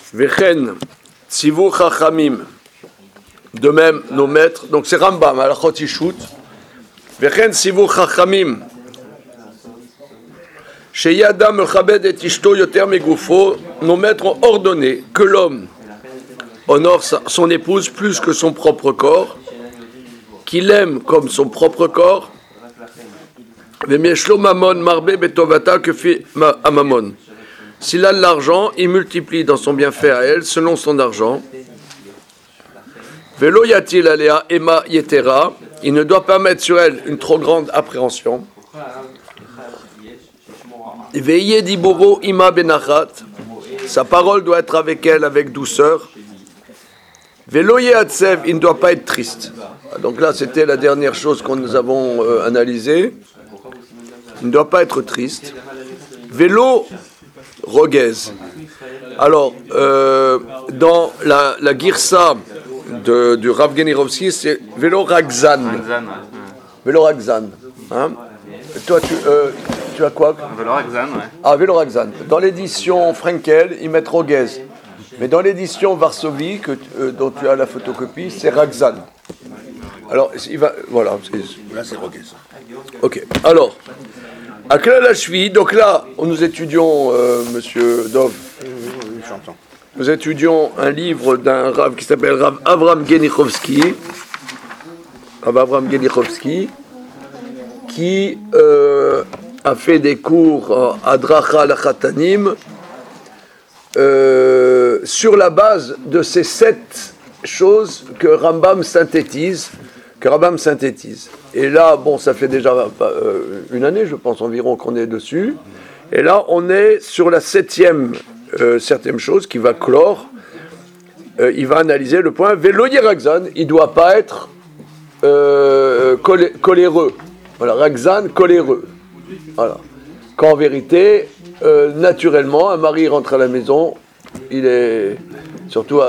Vechen, Tzivu Chachamim. De même, nos maîtres, donc c'est Rambam, Halachot Yishut. Vechen, Tzivu Chachamim. Sheyada Mechabed et Ishto Yoter Megufo. Nos maîtres ont ordonné que l'homme honore son épouse plus que son propre corps, qu'il aime comme son propre corps. Vemieshlo Mamon Marbe Betovata que fit Amamon. S'il a de l'argent, il multiplie dans son bienfait à elle selon son argent. Velo yatil alea ema yetera. Il ne doit pas mettre sur elle une trop grande appréhension. Veillez diboro ima benachat. Sa parole doit être avec elle avec douceur. Velo yatsev, il ne doit pas être triste. Donc là, c'était la dernière chose que nous avons analysée. Il ne doit pas être triste. Vélo roguez. Alors, dans la girsa du Rav Genirovski, c'est vélo ragzan. Vélo ragzan. Hein? Toi, tu as quoi? Vélo ragzan, ouais. Ah, vélo ragzan. Dans l'édition Frenkel, ils mettent roguez. Mais dans l'édition Varsovie, dont tu as la photocopie, c'est ragzan. Alors, voilà. Là, c'est roguez. Ok. Alors, à Klalashvi, donc là, nous étudions, monsieur Dov, nous étudions un livre d'un Rav qui s'appelle Rav Avram Genichovski. Rav Avram Genichovski, qui a fait des cours à Dracha Lachatanim sur la base de ces 7 choses que Rambam synthétise. Et là, bon, ça fait déjà une année, je pense, environ qu'on est dessus. Et là, on est sur la 7e chose qui va clore. Il va analyser le point. Vélo Ragzan, il ne doit pas être coléreux. Voilà, Ragzan, coléreux. Voilà. Qu'en vérité, naturellement, un mari rentre à la maison, il est... Surtout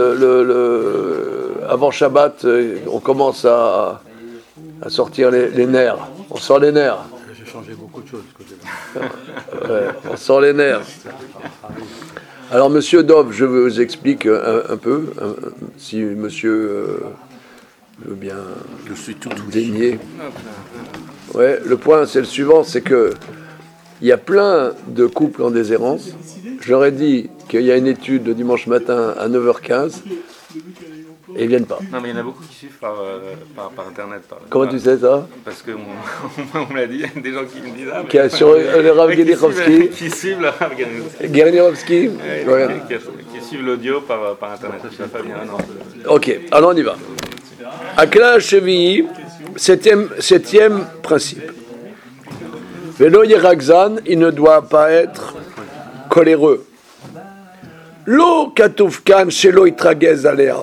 avant Shabbat, on commence à sortir les nerfs. On sort les nerfs. J'ai changé beaucoup de choses. Ouais, on sort les nerfs. Alors, monsieur Dov, je vous explique un peu, si monsieur veut bien daigner. Ouais, le point, c'est le suivant, c'est que il y a plein de couples en déshérence. Je leur ai dit qu'il y a une étude le dimanche matin à 9h15 et ils ne viennent pas. Non, mais il y en a beaucoup qui suivent par Internet. Comment tu sais ça? Parce que on me l'a dit, il y a des gens qui me disent qui a sur le Rav Genirovski. Qui suivent le Rav Genirovski. Qui suivent l'audio par Internet. Je ne sais pas bien. Non. Ok, alors on y va. Akla Chevi, 7e principe. Vélo Yeragzan, il ne doit pas être coléreux. Lo katufkan shelo itragez alea.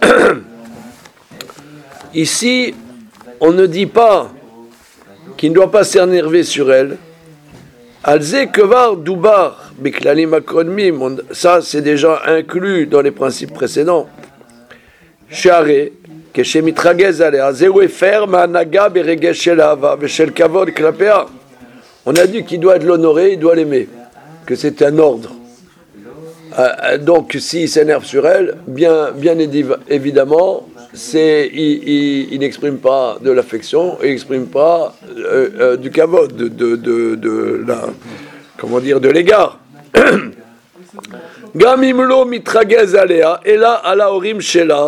Ici, on ne dit pas qu'il ne doit pas s'énerver sur elle. Alze kevar dubar biklalim akodmim. Ça, c'est déjà inclus dans les principes précédents. Share keshem itragez alea. Zeu efer ma'anaga beregesh shel ahava veshel kavod klapea. On a dit qu'il doit l'honorer, il doit l'aimer, que c'est un ordre. Donc, s'il s'énerve sur elle, bien évidemment, il n'exprime pas de l'affection, il n'exprime pas du kavod, de l'égard. Gamimlo mitragez alea, et là, ala orim shela.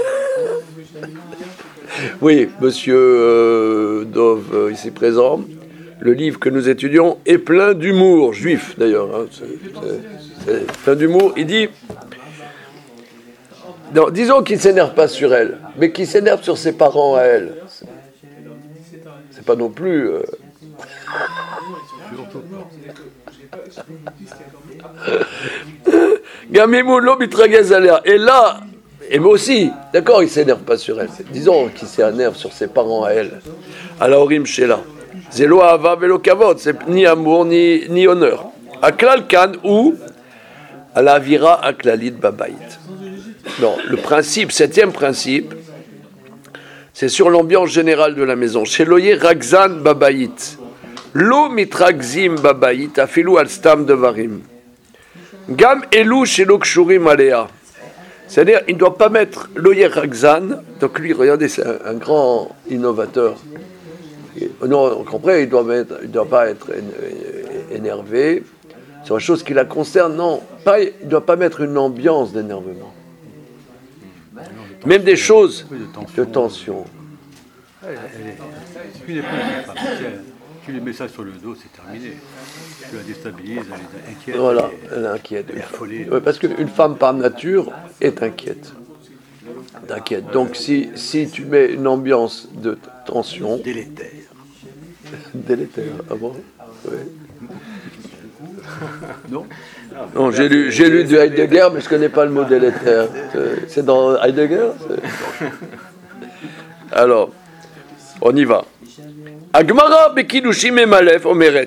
Oui, monsieur Dov, ici présent. Le livre que nous étudions est plein d'humour, juif d'ailleurs. Hein, c'est plein d'humour. Il dit, non, disons qu'il ne s'énerve pas sur elle, mais qu'il s'énerve sur ses parents à elle. C'est pas non plus... Et là, et moi aussi, d'accord, il ne s'énerve pas sur elle. Disons qu'il s'énerve sur ses parents à elle. À la Horim Shela. Zélo Ava Velo Kavod, c'est ni amour ni honneur. Aklal Kan ou à la Vira Aklalit Babaït. Non, le principe, 7e principe, c'est sur l'ambiance générale de la maison. Chez Loyer Ragzan Babaït. Lo mitragzim Babaït, afilou al stam devarim. Gam Elou chez l'Okshurim Aléa. C'est-à-dire, il ne doit pas mettre l'Oyer Rakzan. Donc lui, regardez, c'est un grand innovateur. Non, on comprend, il ne doit pas être énervé sur les choses qui la concernent. Non, il ne doit pas mettre une ambiance d'énervement. Même des choses de tension. Tu lui mets ça sur le dos, c'est terminé. Tu la déstabilises, elle est inquiète. Voilà, elle est inquiète. Elle est affolée. Ouais, parce qu'une femme par nature est inquiète. Donc si tu mets une ambiance de tension... Délétère. Délétère, ah bon? Oui. Non. Non, j'ai lu du Heidegger, mais je ne connais pas le mot délétère. C'est dans Heidegger? Alors, on y va. Agmara bekidushim emalef omeret.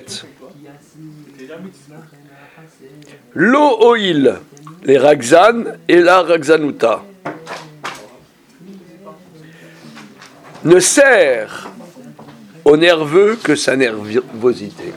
Lo oil, les Rakzan et la Rakzanuta, ne sert au nerveux que sa nervosité.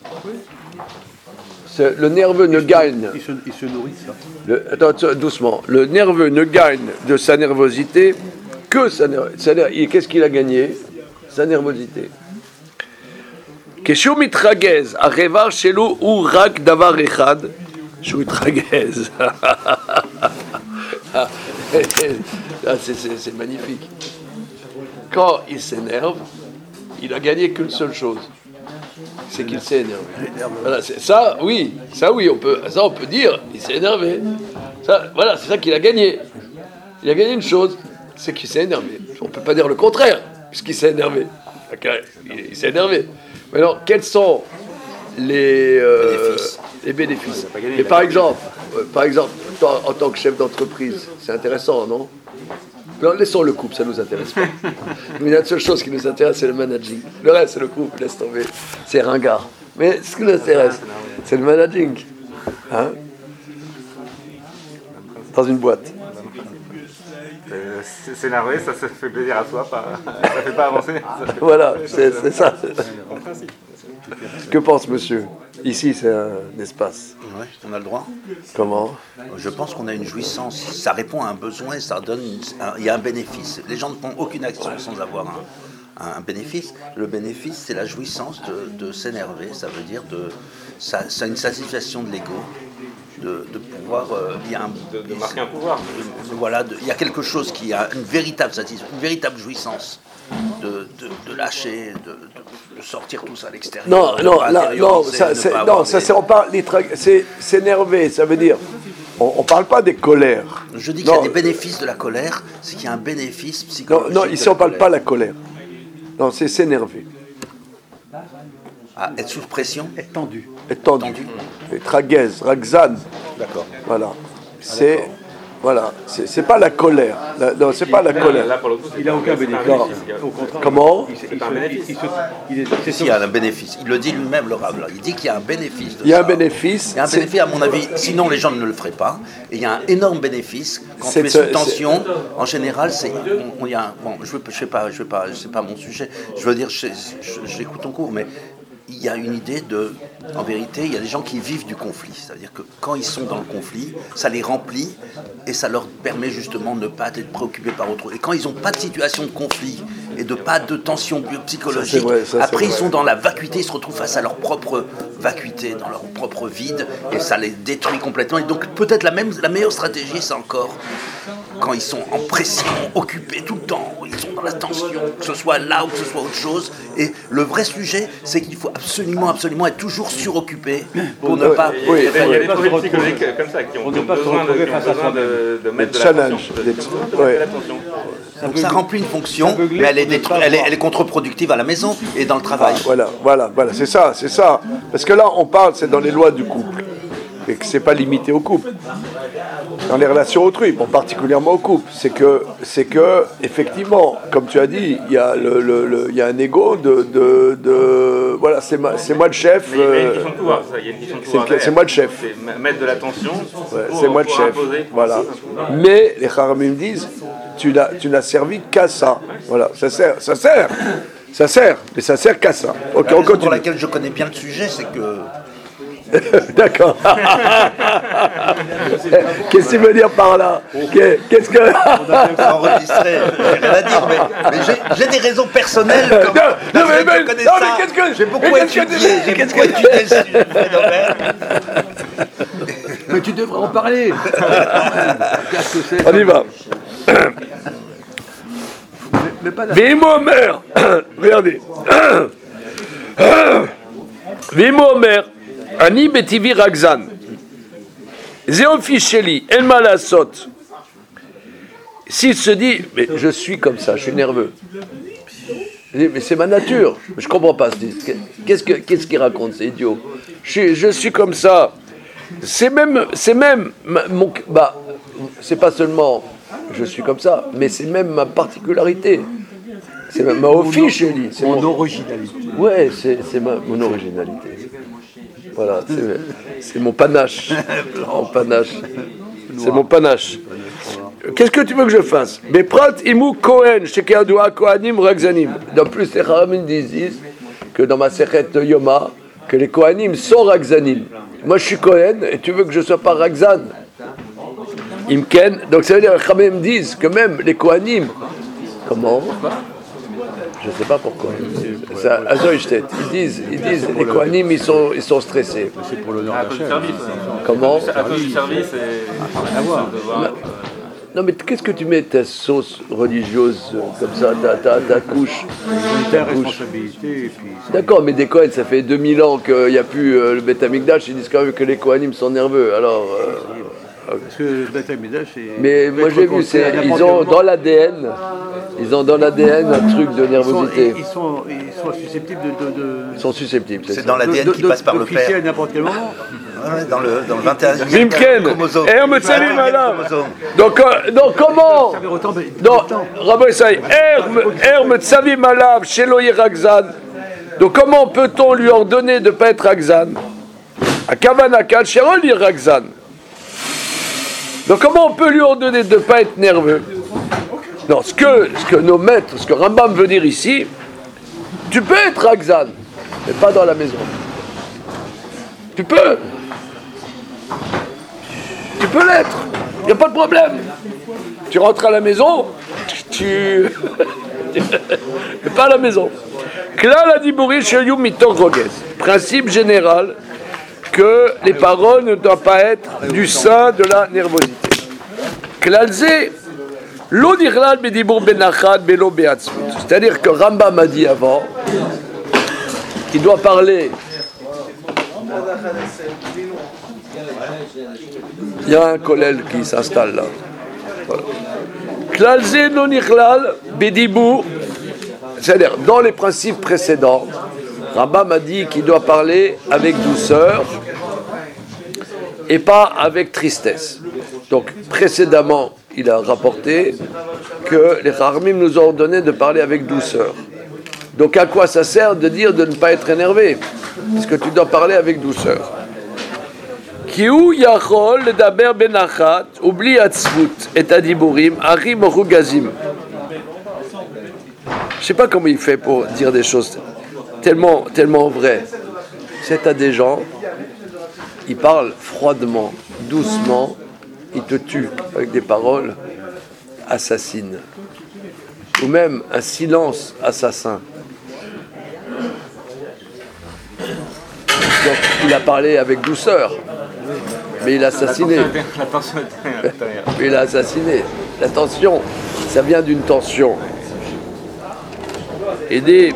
Le nerveux ne gagne. Il se nourrit de ça. Attends, doucement. Le nerveux ne gagne de sa nervosité que sa nervosité. Qu'est-ce qu'il a gagné? Sa nervosité. Keshu mitragez, arevar shelo ou rak davar echad. Shu mitragez. C'est magnifique. Quand il s'énerve, il a gagné qu'une seule chose. C'est qu'il s'est énervé. Voilà, ça, oui, on peut dire, il s'est énervé. Voilà, c'est ça qu'il a gagné. Il a gagné une chose, c'est qu'il s'est énervé. On ne peut pas dire le contraire, puisqu'il s'est énervé. Il s'est énervé. Maintenant, quels sont les bénéfices? Et par exemple, toi, en tant que chef d'entreprise, c'est intéressant, non? Non, laissons le couple, ça ne nous intéresse pas. Mais il y a une seule chose qui nous intéresse, c'est le managing. Le reste, c'est le couple, laisse tomber. C'est ringard. Mais ce qui nous intéresse, c'est le managing. Hein? Dans une boîte. S'énerver, ça se fait plaisir à soi, ça ne fait pas avancer. Voilà, c'est ça. Que pense monsieur? Ici, c'est un espace. Oui, on a le droit. Comment? Je pense qu'on a une jouissance. Ça répond à un besoin, il y a un bénéfice. Les gens ne font aucune action sans avoir un bénéfice. Le bénéfice, c'est la jouissance de s'énerver. Ça veut dire c'est une satisfaction de l'ego. De pouvoir, de marquer un pouvoir. Voilà, il y a quelque chose qui a une véritable satisfaction, une véritable jouissance de lâcher, de sortir tout ça à l'extérieur. C'est s'énerver, ça veut dire, on parle pas des colères. Je dis qu'il y a des bénéfices de la colère, c'est qu'il y a un bénéfice psychologique. Non, ici on parle pas de la colère. Non, c'est s'énerver. Être sous pression. Être tendu. Tragez, Rakzan. D'accord. Voilà. C'est pas la colère. Non, c'est pas la colère. Là, pour le coup, Il n'a aucun bénéfice. Au contraire. Comment? C'est un bénéfice. Il y a un bénéfice. Il le dit lui-même, le Rav. Il dit qu'il y a un bénéfice. Il y a un bénéfice. Il y a un bénéfice, à mon avis. Sinon, les gens ne le feraient pas. Et il y a un énorme bénéfice. Quand tu es sous tension, en général, c'est. C'est pas mon sujet. Je veux dire, j'écoute ton cours, mais. Il y a une idée en vérité, il y a des gens qui vivent du conflit. C'est-à-dire que quand ils sont dans le conflit, ça les remplit et ça leur permet justement de ne pas être préoccupés par autre chose. Et quand ils n'ont pas de situation de conflit et pas de tension psychologique, après ils sont dans la vacuité, ils se retrouvent face à leur propre vacuité, dans leur propre vide, et ça les détruit complètement. Et donc peut-être la meilleure stratégie, c'est encore quand ils sont en pression, occupés tout le temps, ils sont dans la tension, que ce soit là ou que ce soit autre chose. Et le vrai sujet, c'est qu'il faut absolument être toujours suroccupé pour ne pas... Il y a des troubles psychologiques comme ça qui ont besoin de mettre de l'attention. Donc ça remplit une fonction, mais elle est contre-productive à la maison et dans le travail. Voilà, c'est ça. Parce que là, on parle, c'est dans les lois du couple. Et que c'est pas limité au couple. Dans les relations autrui, bon, particulièrement au couple, c'est que effectivement, comme tu as dit, il y a il y a un ego voilà, c'est moi le chef. Il y a une question de pouvoir, ça. Il y a une question de pouvoir. C'est moi le chef. C'est mettre de l'attention. C'est moi le chef. Voilà. Mais les Haramim disent, tu n'as servi qu'à ça. Voilà, ça sert, mais ça sert qu'à ça. La raison pour laquelle je connais bien le sujet, c'est que D'accord. Qu'est-ce que tu veux dire par là? Qu'est-ce que... Enregistré, j'ai rien à dire, mais j'ai des raisons personnelles. Non, mais qu'est-ce que... J'ai beaucoup étudié ce phénomène. Mais tu devrais en parler. On y va. Mais pas Vimo Omer, regardez. Vimo Omer, Ani Betivi Ragzan. Zéofi Sheli, El Malasot. S'il se dit, mais je suis comme ça, je suis nerveux. Mais c'est ma nature. Je comprends pas. Qu'est-ce qu'il raconte, c'est idiot. Je suis comme ça. C'est même mon, c'est pas seulement je suis comme ça, mais c'est même ma particularité. C'est ma office, Chélie. C'est mon originalité. Ouais, c'est mon originalité. Voilà, c'est mon panache. Mon panache. C'est mon panache. Qu'est-ce que tu veux que je fasse? Mais prat imu Kohen, shekeadoua Kohanim Ragzanim. En plus, les Chachamim disent que dans ma Sechet Yoma, que les Kohanim sont Ragzanim. Moi, je suis Kohen, et tu veux que je ne sois pas Ragzan? Imken. Donc, ça veut dire que les Chachamim disent que même les Kohanim. Comment? Je ne sais pas pourquoi. Ça, ils disent les Kohanim, ils sont stressés. C'est pour l'honneur de la chair. Comment? À cause du service et à voir. Non, mais qu'est-ce que tu mets ta sauce religieuse comme ça, ta couche? Ta responsabilité. Et puis... D'accord, mais des Kohen, ça fait 2000 ans qu'il n'y a plus le Beth Amikdash, ils disent quand même que les Kohanim sont nerveux. Alors. Parce que le Beth Amikdash, c'est. Mais moi j'ai vu, ils ont dans l'ADN. Ils ont dans l'ADN un truc de nervosité. Ils sont susceptibles de... Ils sont susceptibles. C'est dans l'ADN qui passe par le père. À n'importe quel moment. Ouais, dans le 21e Mimken, donc comment? Donc, Rabbi Issaï, Metzavim Alav, Sheloï Ragzan. Donc comment peut-on lui ordonner de ne pas être Ragzan? À Kavanakal, Sheloï Ragzan. Donc comment on peut lui ordonner de ne pas être nerveux? Non, ce que nos maîtres, ce que Rambam veut dire ici, tu peux être Ragzan, mais pas dans la maison. Tu peux l'être, il n'y a pas de problème. Tu rentres à la maison, mais pas à la maison. Klal Adiburi Sheyou Mitor Rogez. Principe général que les paroles ne doivent pas être du sein de la nervosité. Klalze. C'est-à-dire que Rambam a dit avant qu'il doit parler. Il y a un kollel qui s'installe là. C'est-à-dire, dans les principes précédents, Rambam a dit qu'il doit parler avec douceur et pas avec tristesse. Donc, précédemment, il a rapporté que les Chachamim nous ont ordonné de parler avec douceur. Donc à quoi ça sert de dire de ne pas être énervé? Parce que tu dois parler avec douceur. Kiou yachol ledaber benachat ubli atzvut et adiburim ari morugazim. Je ne sais pas comment il fait pour dire des choses tellement vraies. C'est à des gens, ils parlent froidement, doucement, ils te tuent avec des paroles assassines. Ou même un silence assassin. Donc il a parlé avec douceur, mais il a assassiné. La tension est à l'intérieur. Il a assassiné. La tension, ça vient d'une tension. Et des...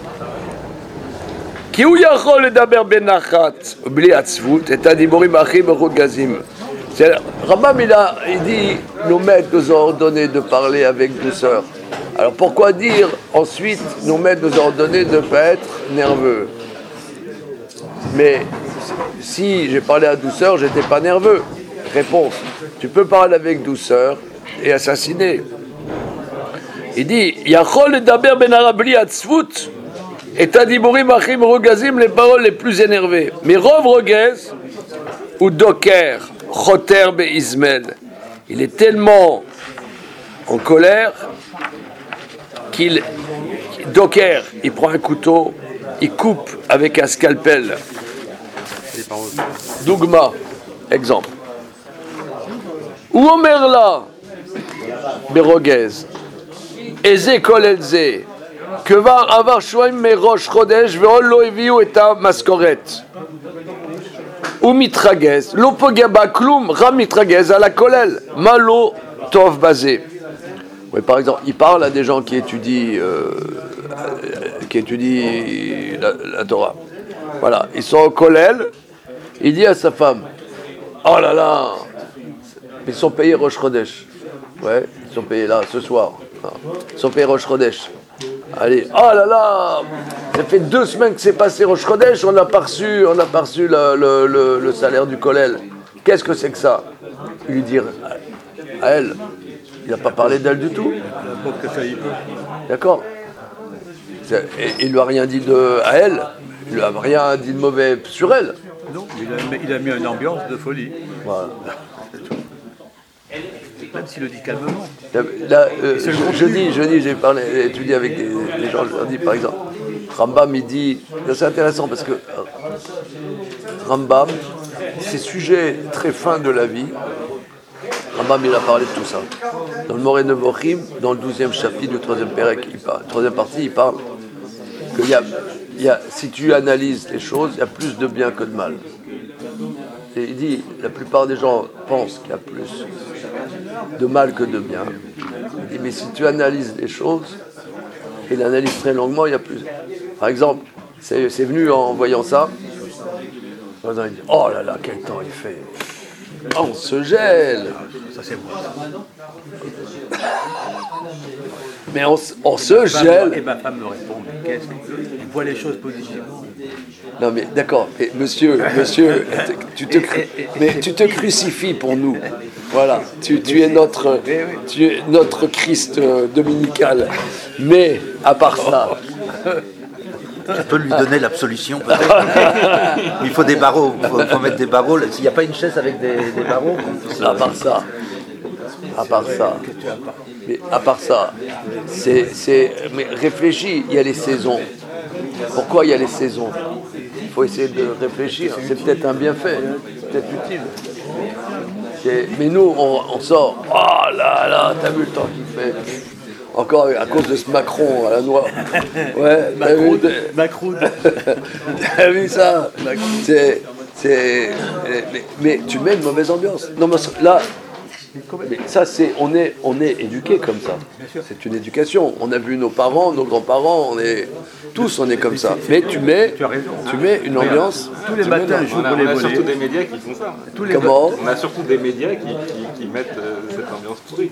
Rambam il dit, nos maîtres nous ont ordonné de parler avec douceur. Alors pourquoi dire ensuite, nos maîtres nous ont ordonné de ne pas être nerveux? Mais si j'ai parlé à douceur, j'étais pas nerveux. Réponse, tu peux parler avec douceur et assassiner. Il dit, Yachol daber ben arabli atzvut et tadiburim achim rogazim, les paroles les plus énervées. Mais rov rogez ou doker choter beizmel. Il est tellement en colère qu'il doker, il prend un couteau, il coupe avec un scalpel Dougma, exemple. Ou Omerla, Berogez, Eze Kol Elze, que va avoir Shoim Merosh Chodesh, Veol Lo Eviu et ta Maskoret. Ou Mitragez, Lo Pogaba Klum, Ram Mitragez, à la Kolel, Malo Tov Bazé. Oui, par exemple, il parle à des gens qui étudient la Torah. Voilà, ils sont au Kolel, il dit à sa femme, oh là là, ils sont payés Rosh Chodesh. Ouais, ils sont payés là, ce soir. Ils sont payés Rosh Chodesh. Allez, oh là là, ça fait 2 semaines que c'est passé Rosh Chodesh, on n'a pas reçu le salaire du Kolel. Qu'est-ce que c'est que ça? Il lui dit à elle, il n'a pas parlé d'elle du tout. D'accord. Il lui a rien dit à elle, il lui a rien dit de mauvais sur elle. Non, il a mis une ambiance de folie. Voilà. Même s'il le dit calmement. Là, j'ai étudié avec des gens, je leur dis par exemple, Rambam il dit, c'est intéressant parce que Rambam, ces sujets très fins de la vie, Rambam il a parlé de tout ça. Dans le Moreh Nevochim, dans le 12e chapitre du 3e Pérec, troisième partie, il parle qu'il y a, si tu analyses les choses, il y a plus de bien que de mal. Et il dit, la plupart des gens pensent qu'il y a plus de mal que de bien. Il dit, mais si tu analyses les choses, et l'analyse très longuement, il y a plus. Par exemple, c'est venu en voyant ça, il dit, oh là là, quel temps il fait. Oh, on se gèle. Ça c'est moi. Mais on se gèle. Et ma femme me répond, mais qu'est-ce qu'il voit les choses positivement. Non mais d'accord, mais monsieur, tu te crucifies pour nous. Voilà, tu es notre Christ dominical. Mais à part ça, tu peux lui donner l'absolution peut-être. Il faut des barreaux, il faut mettre des barreaux. S'il n'y a pas une chaise avec des barreaux, à part ça, mais réfléchis, il y a les saisons. Pourquoi il y a les saisons? Il faut essayer de réfléchir. C'est peut-être un bienfait, c'est peut-être utile. Mais nous, on sort. Oh là là, t'as vu le temps qu'il fait? Encore à cause de ce Macron à la noix. Ouais, Macron. T'as vu ça? Mais tu mets une mauvaise ambiance. Non, mais là. Mais ça, on est éduqué comme ça. C'est une éducation. On a vu nos parents, nos grands-parents, on est comme ça. Mais tu mets une ambiance. Tous les matins, on a surtout des médias qui font ça. Comment? On a surtout des médias qui mettent cette ambiance pourrie.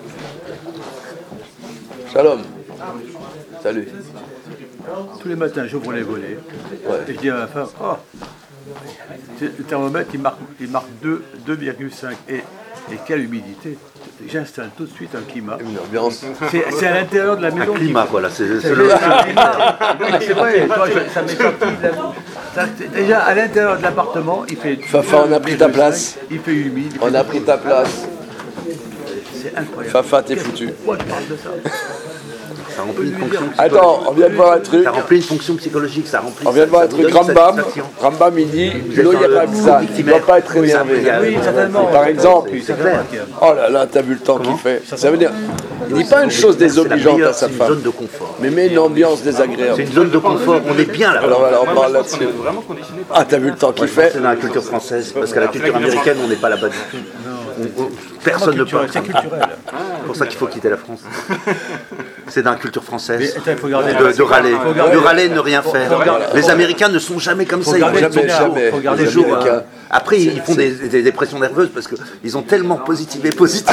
Shalom. Salut. Tous les matins, j'ouvre les volets. Ouais. Et je dis à ma femme, le thermomètre, il marque 2,5. Et quelle humidité. J'installe tout de suite un climat. Une ambiance. C'est à l'intérieur de la maison. un climat, voilà. C'est le C'est vrai, toi, ça m'est sorti de la... Déjà, à l'intérieur de l'appartement, il fait... Fafa, on a pris ta place. Il fait humide. On a pris ta place. C'est incroyable. Fafa, t'es foutu. Pourquoi je parle de ça? Ça remplit une fonction psychologique. Attends, on vient de voir un truc. Ça remplit une fonction psychologique, ça remplit. On vient de voir un truc. Rambam, il dit, l'eau, il n'y a pas que ça. Il ne doit pas être énervé. Oui, certainement. Par exemple, c'est clair. oh là là, t'as vu le temps qu'il fait. Ça veut dire, il dit pas une chose désobligeante à sa C'est une femme, zone de confort. mais met une ambiance C'est désagréable. une zone de confort, on est bien là. Alors voilà, on parle là-dessus. Vraiment conditionné par Ah, t'as vu le temps qu'il fait. C'est dans la culture française, parce qu'à la culture américaine, on n'est pas là-bas du tout. Personne ne peut. C'est culturel. C'est pour ça qu'il faut quitter la France. C'est dans la culture française. Mais, il faut garder de râler. De râler et ne rien faire. Les Américains ne sont jamais comme ça. Ils vont Jamais. Faut garder toujours, le Américain. Après, ils font des dépressions nerveuses parce qu'ils ont tellement positivé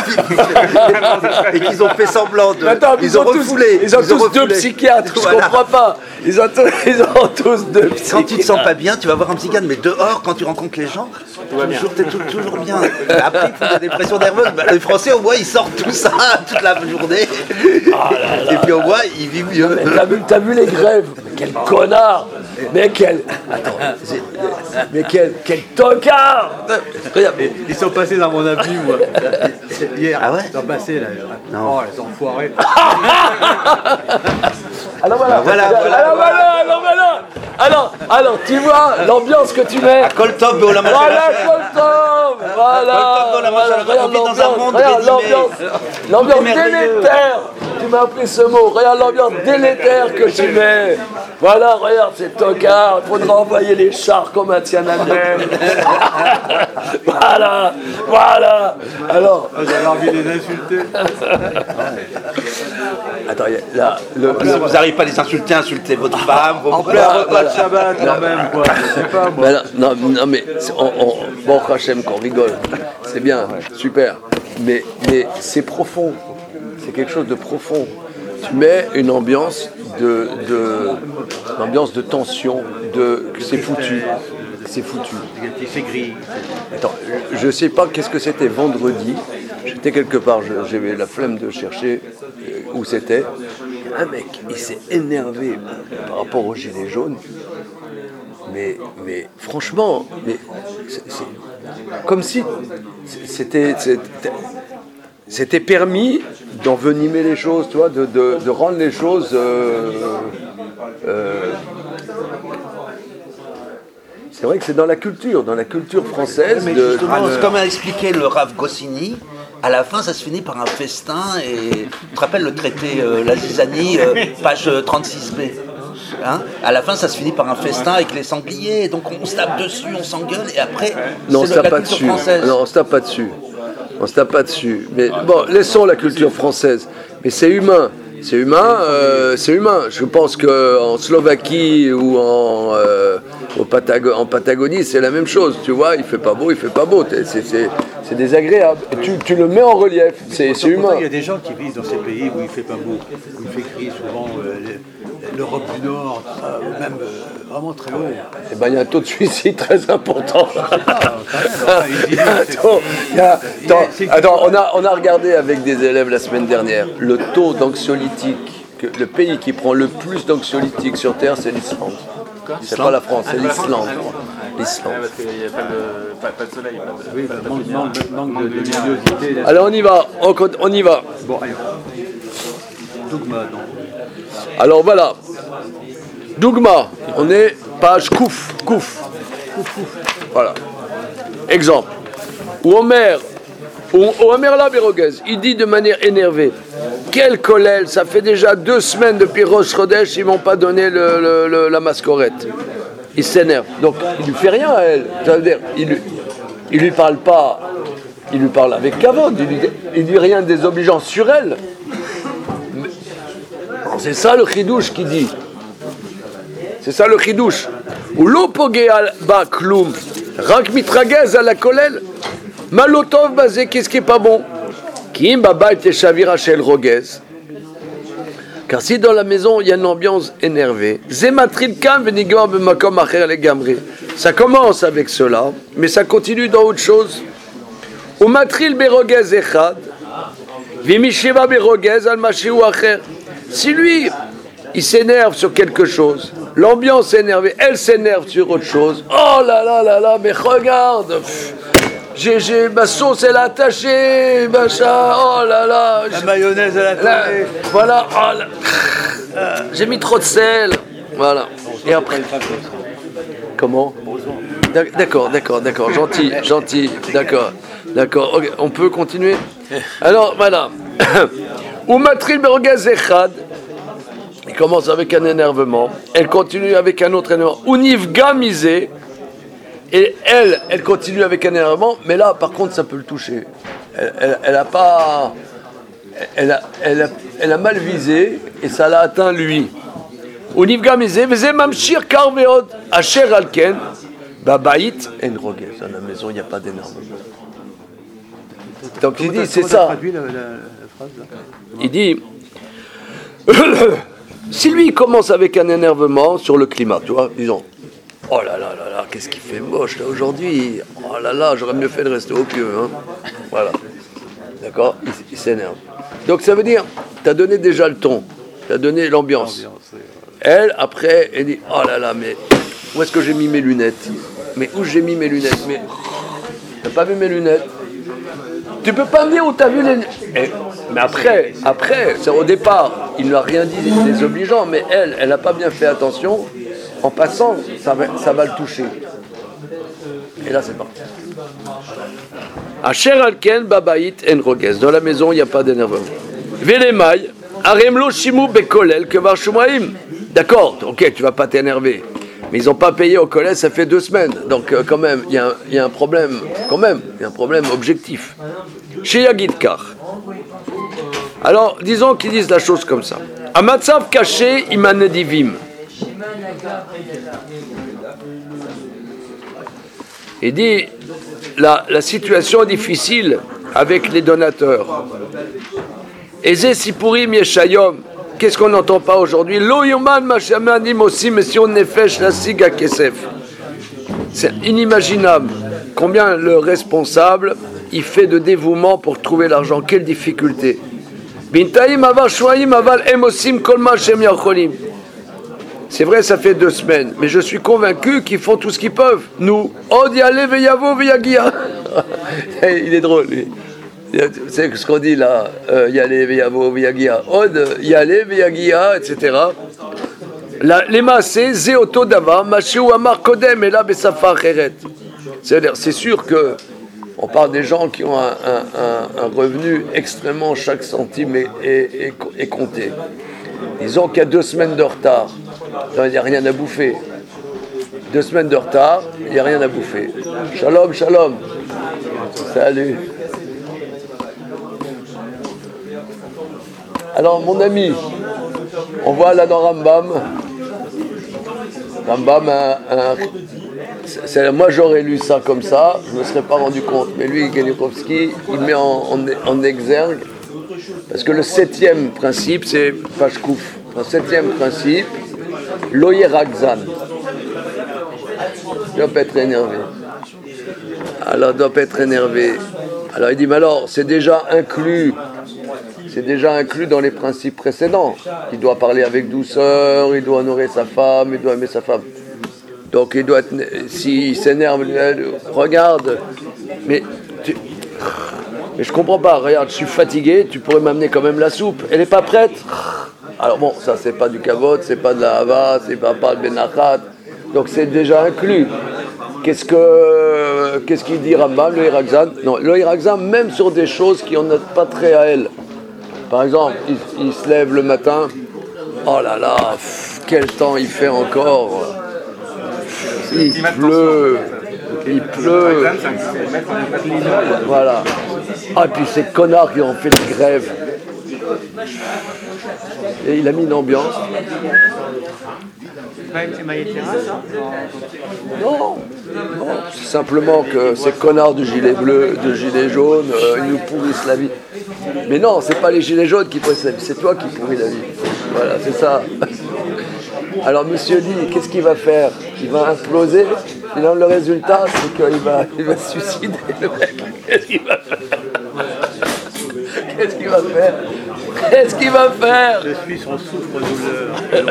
et qu'ils ont fait semblant de. Attends, ils ont refoulé. Ils ont tous deux psychiatres, je Voilà. comprends pas. Ils ont tous deux psychiatres. Quand tu te sens pas bien, tu vas voir un psychiatre, mais dehors, quand tu rencontres les gens, t'es toujours bien. Après, ils font des dépressions nerveuses. Bah, les Français, au moins, ils sortent tout ça toute la journée. Et puis, au moins, ils vivent mieux. T'as vu les grèves? Mais quel connard! Mais quel. Attends. Mais quel tocard! Regarde. Ils sont passés dans mon avenue, moi. Hier, Ah ouais? ils sont passés là. Non. Oh, les enfoirés. Alors voilà. Voilà. Alors voilà. Alors, tu vois l'ambiance que tu mets. Koltov, Olam Voilà, Koltov. Voilà. Regarde l'ambiance délétère. Tu m'as appris ce mot. Regarde l'ambiance délétère que tu mets. Voilà, regarde, c'est tocard. Il faudra envoyer les chars comme à Tiananmen. Voilà. Alors. J'avais envie de les insulter. Attends, là, Vous n'arrivez pas à les insulter, insultez votre femme. En plein repas de Shabbat, quand même, quoi. Je sais pas, moi. Non, mais bon, Hachem, qu'on rigole, c'est bien, super. Mais c'est profond, c'est quelque chose de profond. Tu mets une ambiance de tension, c'est foutu. C'est gris. Attends, je sais pas qu'est-ce que c'était vendredi. J'étais quelque part, j'avais la flemme de chercher où c'était. Un mec, il s'est énervé par rapport aux gilets jaunes. Mais franchement, c'est comme si c'était permis d'envenimer les choses, tu vois, de rendre les choses. C'est vrai que c'est dans la culture française. Mais justement, comme a expliqué le Rav Goscinny, à la fin, ça se finit par un festin. Et tu te rappelles le traité La Zizanie, page 36b. Hein, à la fin, ça se finit par un festin avec les sangliers. Donc on se tape dessus, on s'engueule, et après, non, c'est la culture française. Non, on se tape pas dessus. Mais bon, laissons la culture française. Mais c'est humain. C'est humain. Je pense qu'en Slovaquie ou en Patagonie, c'est la même chose. Tu vois, il fait pas beau. C'est désagréable. Et tu le mets en relief. C'est humain. Il y a des gens qui vivent dans ces pays où il fait pas beau, où il fait gris, souvent l'Europe du Nord, même vraiment très haut. Eh ben, il y a un taux de suicide très important. Attends, on a regardé avec des élèves la semaine dernière le taux d'anxiolytique. Le pays qui prend le plus d'anxiolytiques sur Terre, c'est l'Islande. C'est pas la France, c'est l'Islande. Parce qu'il n'y a pas de soleil. Oui, manque de luminosité. Allez, on y va. Bon, allez. Dougma, donc. Alors voilà. Dougma, on est page Kouf. Voilà. Exemple. Ou Omer la Béroguez, il dit de manière énervée, quel collèle, ça fait déjà 2 semaines depuis Rosh Chodesh, ils m'ont pas donné la mascorette. Il s'énerve. Donc il lui fait rien à elle. Ça veut dire, il lui parle pas, il lui parle avec kavod, il dit rien de désobligeant sur elle. Mais, c'est ça le chidouche qui dit. C'est ça le chidouche. Ou l'opogé ba kloum, rak mitragez à la kolel. Malotov basé, qu'est-ce qui est pas bon? Kim baba et shavira shel rogez. Car si dans la maison il y a une ambiance énervée, zematril kam venigor b'makom acher legamri. Ça commence avec cela, mais ça continue dans autre chose. Ou matril berogez echad, v'misheva berogez al mashiu acher. Si lui il s'énerve sur quelque chose, l'ambiance est énervée, elle s'énerve sur autre chose. Oh là là, mais regarde. Ma sauce elle a attaché, machin, oh là là. La mayonnaise elle a tombé. Voilà, oh là, j'ai mis trop de sel. Voilà. Et après. Comment? D'accord, gentil, d'accord. Okay, on peut continuer? Alors, voilà. Oumatril berogaz echad. Il commence avec un énervement. Elle continue avec un autre énervement. Univga misé. Et elle continue avec un énervement, mais là, par contre, ça peut le toucher. Elle a mal visé et ça l'a atteint lui. Univga misé, veze mamshir karveod, asher alken, babaït en rogez. Dans la maison, il n'y a pas d'énervement. Donc il dit, c'est ça. Il dit, si lui commence avec un énervement sur le climat, tu vois, disons. Oh là là, qu'est-ce qu'il fait moche là aujourd'hui. Oh là là, j'aurais mieux fait de rester au pieu. Hein. Voilà. D'accord, il s'énerve. Donc ça veut dire, tu as donné déjà le ton, tu as donné l'ambiance. Elle, après, elle dit, oh là là, mais où est-ce que j'ai mis mes lunettes? Mais où j'ai mis mes lunettes? Mais t'as pas vu mes lunettes? Tu peux pas me dire où t'as vu les... Mais après, c'est au départ, il n'a rien dit désobligeant, mais elle n'a pas bien fait attention. en passant, ça va le toucher. Et là, c'est parti. Asher alken babaït en rogues. Dans la maison, il n'y a pas d'énervement. Velemai, aremlo shimu bekolel kevar shumaim. D'accord, ok, tu vas pas t'énerver. Mais ils n'ont pas payé au collège, ça fait 2 semaines. Donc, quand même, il y a un problème. Quand même, il y a un problème objectif. Chez Yagidkar. Alors, disons qu'ils disent la chose comme ça. Amatsav caché imanedivim. Il dit la situation est difficile avec les donateurs. Eze sipurim yeshayom. Qu'est-ce qu'on n'entend pas aujourd'hui? Lo yoman mashamanim aussi mission nefesh nasiga kesef. C'est inimaginable combien le responsable il fait de dévouement pour trouver l'argent. Quelle difficulté. Bintaim aval shwaim aval emosim kolma shem yacholim. C'est vrai, ça fait 2 semaines, mais je suis convaincu qu'ils font tout ce qu'ils peuvent. Nous, od yale veyavo veyagia. Il est drôle, lui. C'est ce qu'on dit là, yale veyavo veyagia. Od yale veyagia, etc. Les massés, zeoto davar, mashiou amar kodem, et là, besafa cheret. C'est-à-dire, c'est sûr que on parle des gens qui ont un revenu extrêmement, chaque centime est compté. Disons qu'il y a 2 semaines de retard. Il n'y a rien à bouffer. 2 semaines de retard, il n'y a rien à bouffer. Shalom, shalom. Salut. Alors, mon ami, on voit là dans Rambam. Rambam, moi j'aurais lu ça comme ça, je ne me serais pas rendu compte. Mais lui, Genikovski, il met en exergue. Parce que le 7e principe, c'est Pashkouf. Le 7e principe, Loyeragzan. Il ne doit pas être énervé. Alors, il doit pas être énervé. Alors, il dit, mais alors, c'est déjà inclus dans les principes précédents. Il doit parler avec douceur, il doit honorer sa femme, il doit aimer sa femme. Donc, il doit être, s'il s'énerve, regarde, mais je comprends pas, regarde, je suis fatigué, tu pourrais m'amener quand même la soupe. Elle n'est pas prête? Alors bon, ça c'est pas du kavod, c'est pas de la hava, c'est pas de benachat, donc c'est déjà inclus. Qu'est-ce qu'il dit Rambam, le Hirakzan? Non, le Hirakzan, même sur des choses qui n'ont pas trait à elle. Par exemple, il se lève le matin, oh là là, quel temps il fait encore. Il pleut. Voilà. Ah, et puis ces connards qui ont fait des grèves. Et il a mis une ambiance. Non, c'est simplement que ces connards de gilets bleus, de gilets jaunes, ils nous pourrissent la vie. Mais non, c'est pas les gilets jaunes qui pourrissent la vie, c'est toi qui pourris la vie. Voilà, c'est ça. Alors monsieur dit, qu'est-ce qu'il va faire? Il va imploser. Et donc, le résultat, c'est qu'il va se suicider, le mec. Qu'est-ce qu'il va faire? Je suis son souffre-douleur.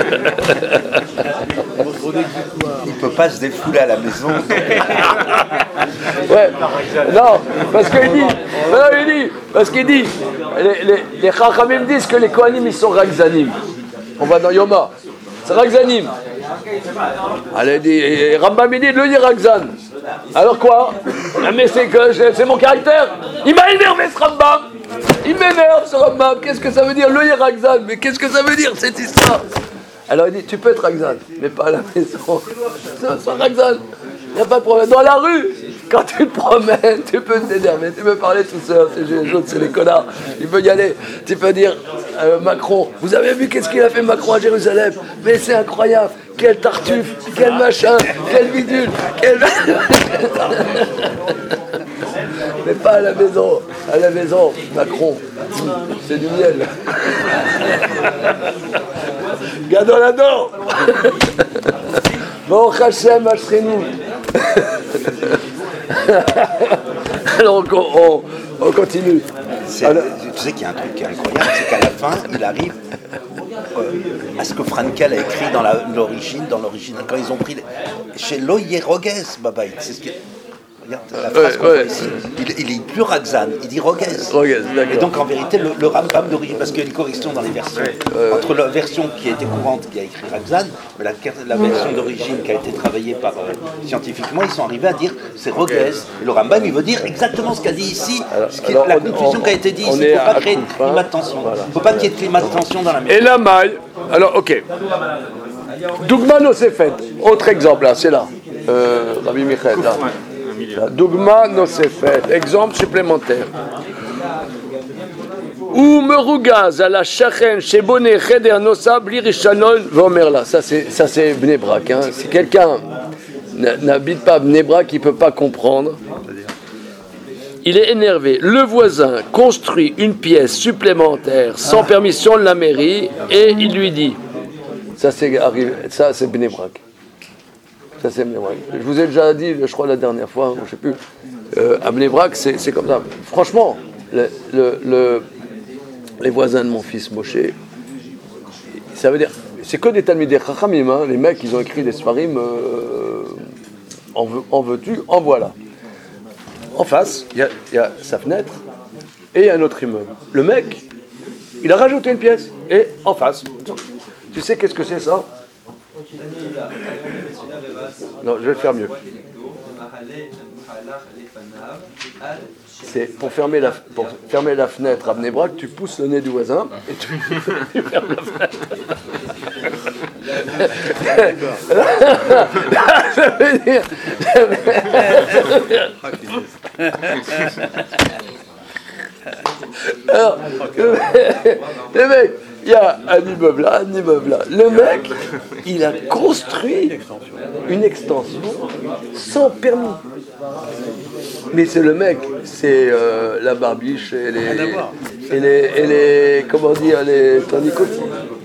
Il ne peut pas se défouler à la maison. Ouais. Non, parce qu'il dit, les Chachamim disent que les Kohanim, ils sont Ragzanim. On va dans Yoma. C'est Ragzanim. Allez, dit, Rambam dit le Yirakzan. Alors quoi? Mais c'est mon caractère. Il m'a énervé ce Rambam. Il m'énerve ce Rambam. Qu'est-ce que ça veut dire le Yirakzan? Mais qu'est-ce que ça veut dire cette histoire? Alors il dit tu peux être Ragzan, mais pas à la maison. Sois Ragzan. Il n'y a pas de problème. Dans la rue, quand tu te promènes, tu peux t'énerver, tu peux parler tout seul, c'est les jaunes, c'est les connards. Tu peux y aller, tu peux dire Macron, vous avez vu qu'est-ce qu'il a fait Macron à Jérusalem? Mais c'est incroyable, quel tartuffe, quel machin, quel bidule, quel... Mais pas à la maison, Macron, c'est du miel. Gadolado. Bon, Hachem, Ashrenou. Alors on continue. Tu sais qu'il y a un truc qui est incroyable, c'est qu'à la fin, il arrive à ce que Frankel a écrit dans l'origine, quand ils ont pris chez Loyer Rogues, Babaï. Regarde la phrase qu'on voit ici. Il est plus Ragzan, il dit Rogez. Et donc en vérité, le Rambam d'origine, parce qu'il y a une correction dans les versions, entre la version qui a été courante, qui a écrit Ragzan, mais la version d'origine qui a été travaillée par scientifiquement, ils sont arrivés à dire c'est Rogez. Et le Rambam, il veut dire exactement ce qu'a dit ici, la conclusion qui a été dit ici. Il ne faut pas créer de climat de tension. Il ne faut pas qu'il y ait de climat de tension dans la maison. Et la maille, alors ok. Dougma Nosefet, autre exemple, là, c'est là. Rabbi Michael, là. Dougma Nosefet, exemple supplémentaire. Ou merugaz à la chachen chez Bonnet Cheder Nosa Bli Rishanon Vomerla. Ça c'est Bnei Brak. Hein. Si quelqu'un n'habite pas Bnei Brak, il ne peut pas comprendre. Il est énervé. Le voisin construit une pièce supplémentaire sans permission de la mairie et il lui dit. Ça c'est arrivé. Ça c'est Bnei Brak. Ça c'est Bnei Brak. Je vous ai déjà dit, je crois la dernière fois, je ne sais plus. À Bnei Brak, c'est comme ça. Franchement, les voisins de mon fils Moshe, ça veut dire, c'est que des Talmidei Chachamim, hein. Les mecs, ils ont écrit des Sfarim, en veux-tu, en voilà. En face, il y a sa fenêtre et il y a un autre immeuble. Le mec, il a rajouté une pièce et en face. Tu sais qu'est-ce que c'est ça? Non, je vais le faire mieux. C'est pour fermer la fenêtre à Bnei Brak, tu pousses le nez du voisin et tu fermes la fenêtre. Ça veut dire. Alors, le mec, il y a un immeuble là, un immeuble là. Le mec, il a construit une extension sans permis. Mais c'est le mec, c'est la barbiche et les comment dire, les tournicotis.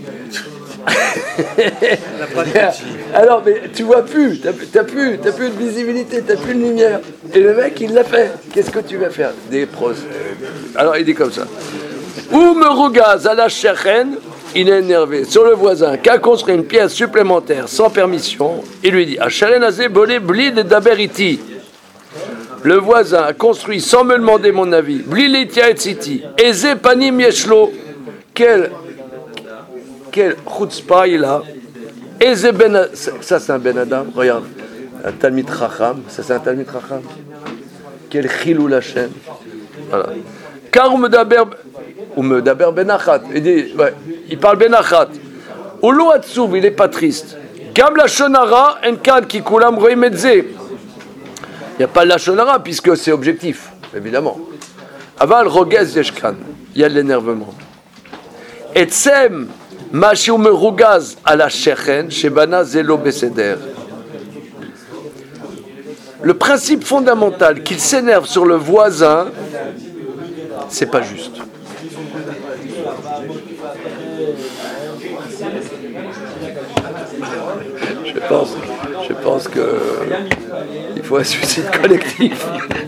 Alors, mais tu vois plus, t'as plus de visibilité, t'as plus de lumière. Et le mec, il l'a fait. Qu'est-ce que tu vas faire? Des pros. Alors, il dit comme ça. Ou me rugaz à la chachen, il est énervé sur le voisin qui a construit une pièce supplémentaire sans permission. Il lui dit, Achalen azé bolé blid daberiti. Le voisin a construit sans me demander mon avis. Blilitia et City. Eze panim yeshlo. Quel chutzpah il a. Eze ben. Ça c'est un ben Adam. Regarde. Un Talmid Chacham. Ça c'est un Talmid Chacham. Quel chilou Hashem. Voilà. Car ou me daber ben achat. Il parle ben achat. Ou lo atzouv, il n'est pas triste. Gam la shonara en kad ki kulam roim et ze. Il n'y a pas de lachonara puisque c'est objectif, évidemment. Aval rogez yeshkan, il y a de l'énervement. Etsem mashiu merugaz à la shechen shebana zelo beseder. Le principe fondamental qu'il s'énerve sur le voisin, c'est pas juste. Je pense que il faut un suicide collectif.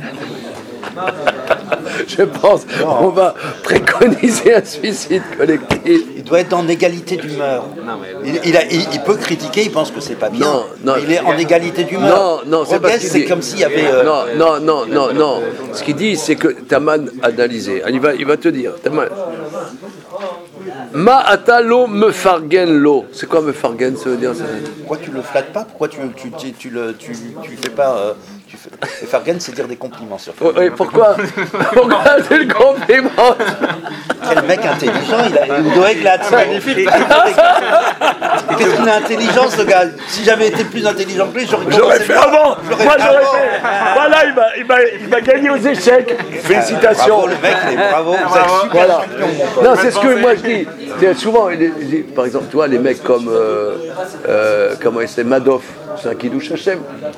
Je pense qu'on va préconiser un suicide collectif. Il doit être en égalité d'humeur. Il peut critiquer, il pense que c'est pas bien. Non, il est en égalité d'humeur. Non, c'est pas ce qu'il dit. C'est comme s'il y avait. Non. Ce qu'il dit, c'est que t'as mal analysé. Il va te dire. Ma atalo me fargen lo. C'est quoi me fargen? Ça veut dire ça. Pourquoi tu le flattes pas? Pourquoi tu fais pas fargen, c'est dire des compliments sur. Oui, pourquoi tu le complimentes? Quel mec intelligent, il a une doeglat. C'est magnifique. Qu'est-ce qu'il a intelligent ce gars? Si j'avais été plus intelligent que lui, j'aurais fait avant. Moi j'aurais fait. Voilà, il m'a gagné aux échecs. Félicitations. Bravo le mec, bravo. Vous êtes super voilà. champion. Non, c'est ce que moi je dis. Souvent, par exemple, tu vois, les mecs comme comment il s'appelle, Madoff, c'est un Kiddush Hashem.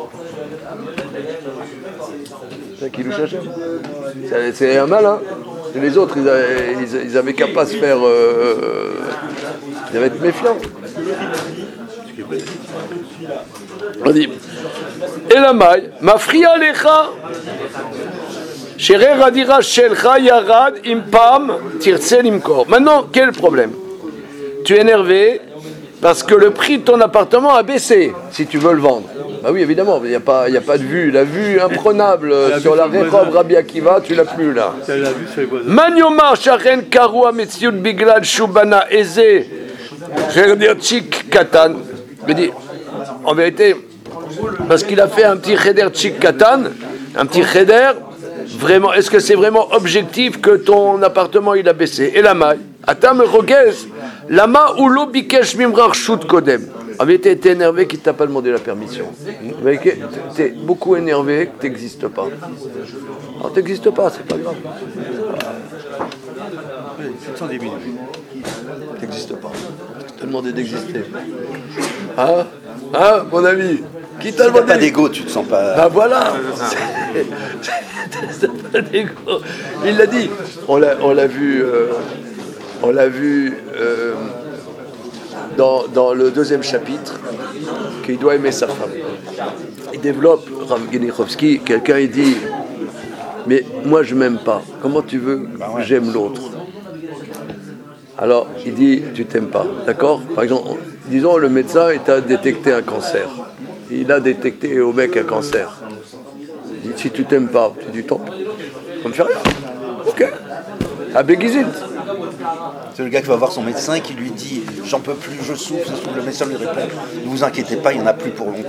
C'est un Kiddush Hashem. C'est un malin. Et les autres, ils avaient qu'à pas se faire. Ils avaient être méfiants. On dit. Et la maille, ma fria lecha. Maintenant, quel est le problème? Tu es énervé parce que le prix de ton appartement a baissé, si tu veux le vendre. Bah oui, évidemment, il n'y a pas de vue. La vue imprenable sur la Rechob Rabbi Akiva, tu l'as plus là. Maniomar Sharen Karua Metziut Biglad Shubana Eze Cheder Katan. Je dis, en vérité, parce qu'il a fait un petit Cheder Chik Katan, un petit Cheder, vraiment, est-ce que c'est vraiment objectif que ton appartement il a baissé? Et la maille, Atam Rogez, Lama Ulo Bikesh Mimrar Shut Kodem. En vérité, t'es énervé qu'il ne t'a pas demandé la permission. T'es beaucoup énervé que tu n'existes pas. Alors, tu n'existes pas, c'est pas grave. Tu n'existes pas. Je t'ai demandé d'exister. Hein, mon ami? Qui t'a demandé? Pas d'ego, tu te sens pas. Ben voilà. T'as pas d'ego. Il l'a dit. On l'a vu. Dans le deuxième chapitre, qu'il doit aimer sa femme. Il développe, Rav Genichovski, quelqu'un il dit, mais moi je m'aime pas, comment tu veux que j'aime l'autre? Alors il dit, tu t'aimes pas, d'accord? Par exemple, disons le médecin il t'a détecté un cancer, il a détecté au mec un cancer. Il dit, si tu t'aimes pas, tu dis, tant pis, on ne fait rien. Ok, à Begizit. C'est le gars qui va voir son médecin qui lui dit « J'en peux plus, je souffre ». Le médecin lui répond « Ne vous inquiétez pas, il n'y en a plus pour longtemps ».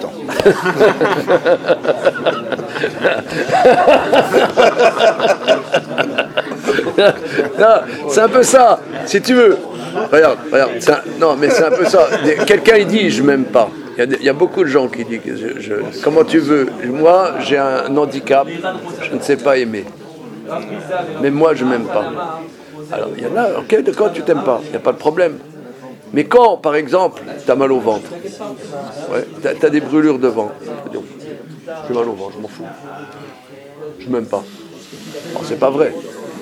Non, c'est un peu ça, si tu veux. Regarde, non, mais c'est un peu ça. Quelqu'un il dit « Je m'aime pas ». Il y a beaucoup de gens qui disent comment tu veux. Moi, j'ai un handicap, je ne sais pas aimer. Mais moi, je m'aime pas. Alors, il y en a, ok, d'accord, tu t'aimes pas, il n'y a pas de problème. Mais quand, par exemple, tu as mal au ventre, tu as des brûlures devant, j'ai mal au ventre, je m'en fous. Je m'aime pas. Alors, c'est pas vrai.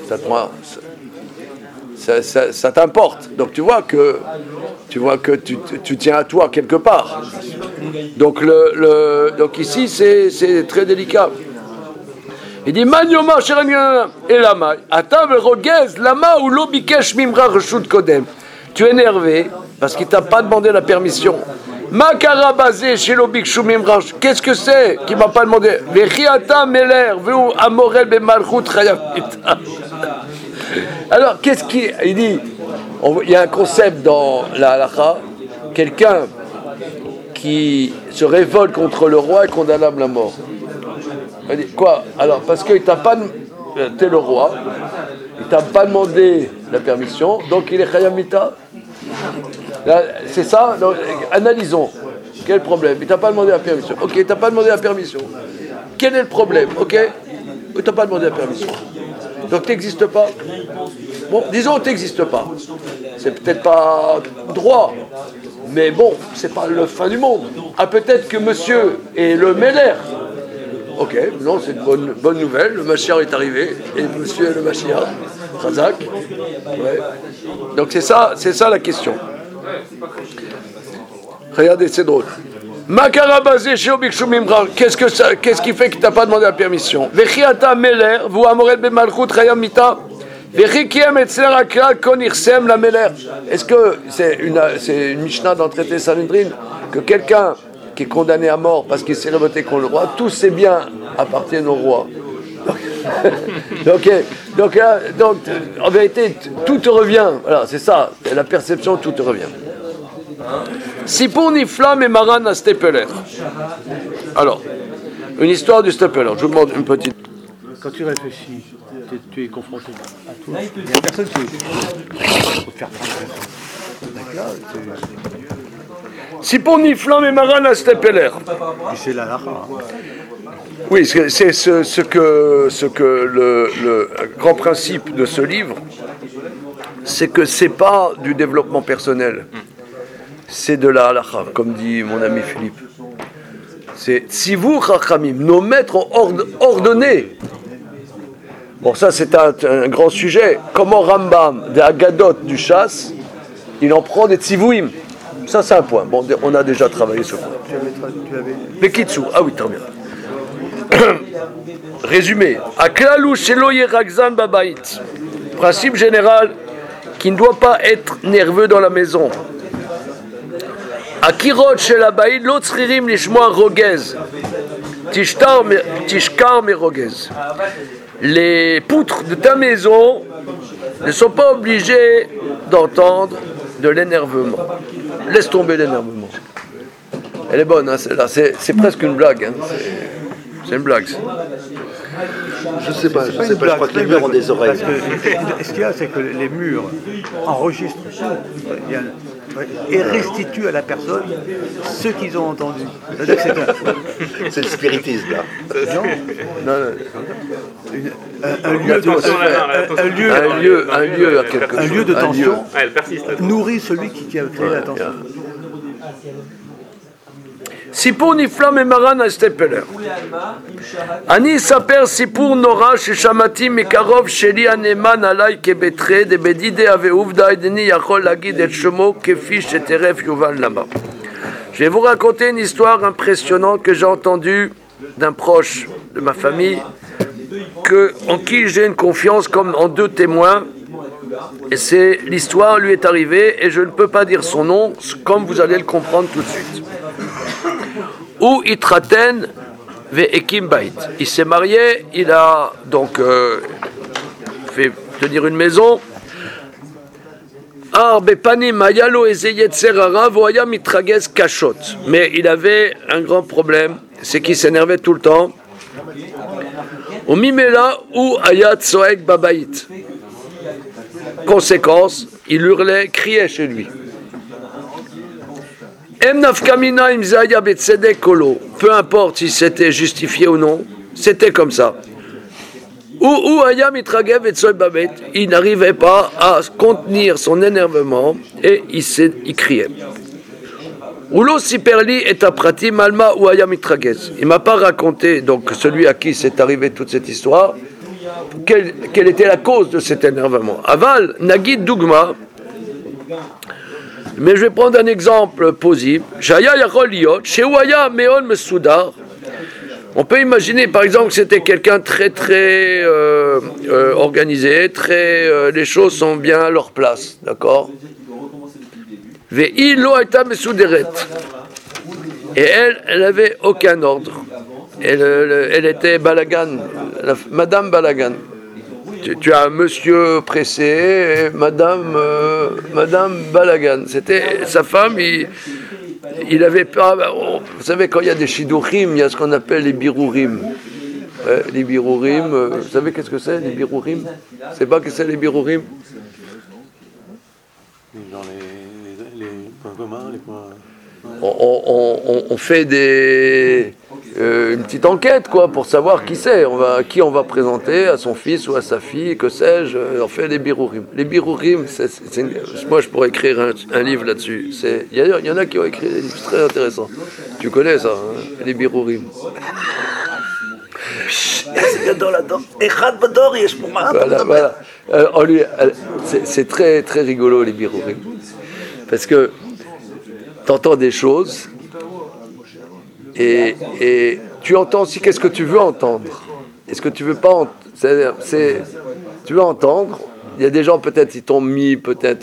Ça t'importe. Donc, tu vois que tu tiens à toi quelque part. Donc, donc ici, c'est très délicat. Il dit Manioma Sheraniana et Lama. Atav Rogez Lama ou Lobikesh Mimra Reshut Kodem. Tu es énervé parce qu'il t'a pas demandé la permission. Makara basé chez Lobikshu Mimra. Qu'est-ce que c'est qui m'a pas demandé? Vechiata Meler Veu Amorel Bemalchut Chayavita. Alors qu'est-ce qu'il dit? Il y a un concept dans la halakha, quelqu'un qui se révolte contre le roi est condamnable à mort. Il dit, quoi? Alors, parce qu'il t'a pas... T'es le roi, il t'a pas demandé la permission, donc il est Chayam Mita. C'est ça? Donc, analysons. Quel problème? Il t'a pas demandé la permission. Ok, il t'a pas demandé la permission. Quel est le problème? Ok, il t'a pas demandé la permission. Donc, t'existes pas. Bon, disons que t'existes pas. C'est peut-être pas droit, mais bon, c'est pas le fin du monde. Ah, peut-être que monsieur est le Meller. Ok, non, c'est une bonne nouvelle. Le Mashiach est arrivé et monsieur est le Mashiach. Chazak. Ouais. Donc c'est ça la question. Regardez, c'est drôle. Makara basé chez Obikshu Mimra. Qu'est-ce qui fait qu'il t'a pas demandé la permission? Vechiata Meler, vous amorel bemalchut Chayam Mita. Vechikiem etzler akral kon irsem la Meler. Est-ce que c'est une Mishnah dans le traité Sanhedrin que quelqu'un qui est condamné à mort parce qu'il s'est révolté contre le roi, tous ses biens appartiennent au roi. Donc, en vérité, tout te revient. Voilà, c'est ça, la perception, tout te revient. Sipur Niflam et Maran à Stepeler. Alors, une histoire du Stepeler. Je vous demande une petite. Quand tu réfléchis, tu es confronté à tout. Il n'y a personne qui peut te faire prendre. Sipur Niflam et Maran à Stepeler. C'est la halakha. Oui, c'est ce que le grand principe de ce livre, c'est que c'est pas du développement personnel, c'est de la halakha, comme dit mon ami Philippe. C'est Tzivu Chachamim, nos maîtres ont ordonné. Bon, ça c'est un grand sujet. Comment Rambam, des Agadot du Chasse, il en prend des Tzivuim. Ça c'est un point. Bon, on a déjà travaillé ce point. Les Kitsu, ah oui, très bien. Résumé. Aklalou shelo yerakzan babait. Principe général qui ne doit pas être nerveux dans la maison. הקירות של הבית לא צריכים לשמוע רוגז, תשכר מרוגז. Les poutres de ta maison ne sont pas obligées d'entendre de l'énervement. Laisse tomber l'énervement. Elle est bonne, hein, celle-là. C'est presque une blague. Hein. C'est une blague. Je sais pas, je crois que les murs ont des oreilles. Parce que ce qu'il y a, c'est que les murs enregistrent et restituent à la personne ce qu'ils ont entendu. C'est le spiritisme, là. Non. Un lieu de tension nourrit celui qui a créé la tension. סיפור נפלא ממרן הסטפלר. אני אספר סיפור נורא ששמעתי מקרוב שלי הנאמן עליי כבתרי דבדידי ועובדה איני יכול להגיד את שמו כפי שתרף יובן למה. Je vais vous raconter une histoire impressionnante que j'ai entendue d'un proche de ma famille, en qui j'ai une confiance comme en deux témoins. Et c'est l'histoire lui est arrivée et je ne peux pas dire son nom comme vous allez le comprendre tout de suite. Où Itraten ve'ekim bait. Il s'est marié, il a donc fait tenir une maison. Mais il avait un grand problème, c'est qu'il s'énervait tout le temps. Conséquence, il hurlait, criait chez lui. Peu importe si c'était justifié ou non, c'était comme ça. Il n'arrivait pas à contenir son énervement et il criait. Il ne m'a pas raconté, donc celui à qui c'est arrivé toute cette histoire, quelle était la cause de cet énervement. Aval, Nagid Dougma, mais je vais prendre un exemple possible. On peut imaginer par exemple que c'était quelqu'un très très organisé, les choses sont bien à leur place, d'accord? Et elle n'avait aucun ordre. Elle était Balagan, Madame Balagan. Tu as un monsieur pressé et Madame Balagan. C'était sa femme, il avait pas. Vous savez, quand il y a des shidouchim, il y a ce qu'on appelle les birourim. Les birourim, vous savez qu'est-ce que c'est, les birourim? Vous savez pas ce que c'est les birourim? Dans les points communs, les points. On fait une petite enquête quoi pour savoir qui c'est, qui on va présenter à son fils ou à sa fille, que sais-je. On fait les birourim. Les birourim, moi je pourrais écrire un livre là-dessus. Il y en a qui ont écrit des livres très intéressants. Tu connais ça, hein, les birourim. Voilà. C'est très très rigolo les birourim, parce que t'entends des choses et tu entends aussi qu'est-ce que tu veux entendre. Est-ce que tu veux pas tu veux entendre. Il y a des gens peut-être ils t'ont mis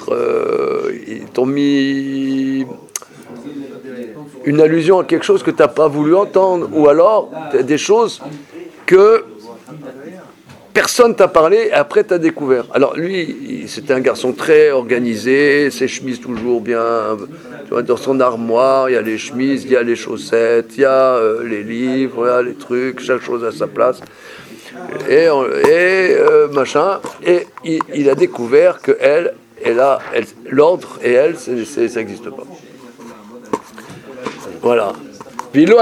une allusion à quelque chose que tu n'as pas voulu entendre, ou alors des choses que personne t'a parlé et après tu as découvert. Alors lui, c'était un garçon très organisé, ses chemises toujours bien, tu vois, dans son armoire, il y a les chemises, il y a les chaussettes, il y a les livres, il y a les trucs, chaque chose à sa place. Et il a découvert que l'ordre et elle, ça n'existe pas. Voilà. Il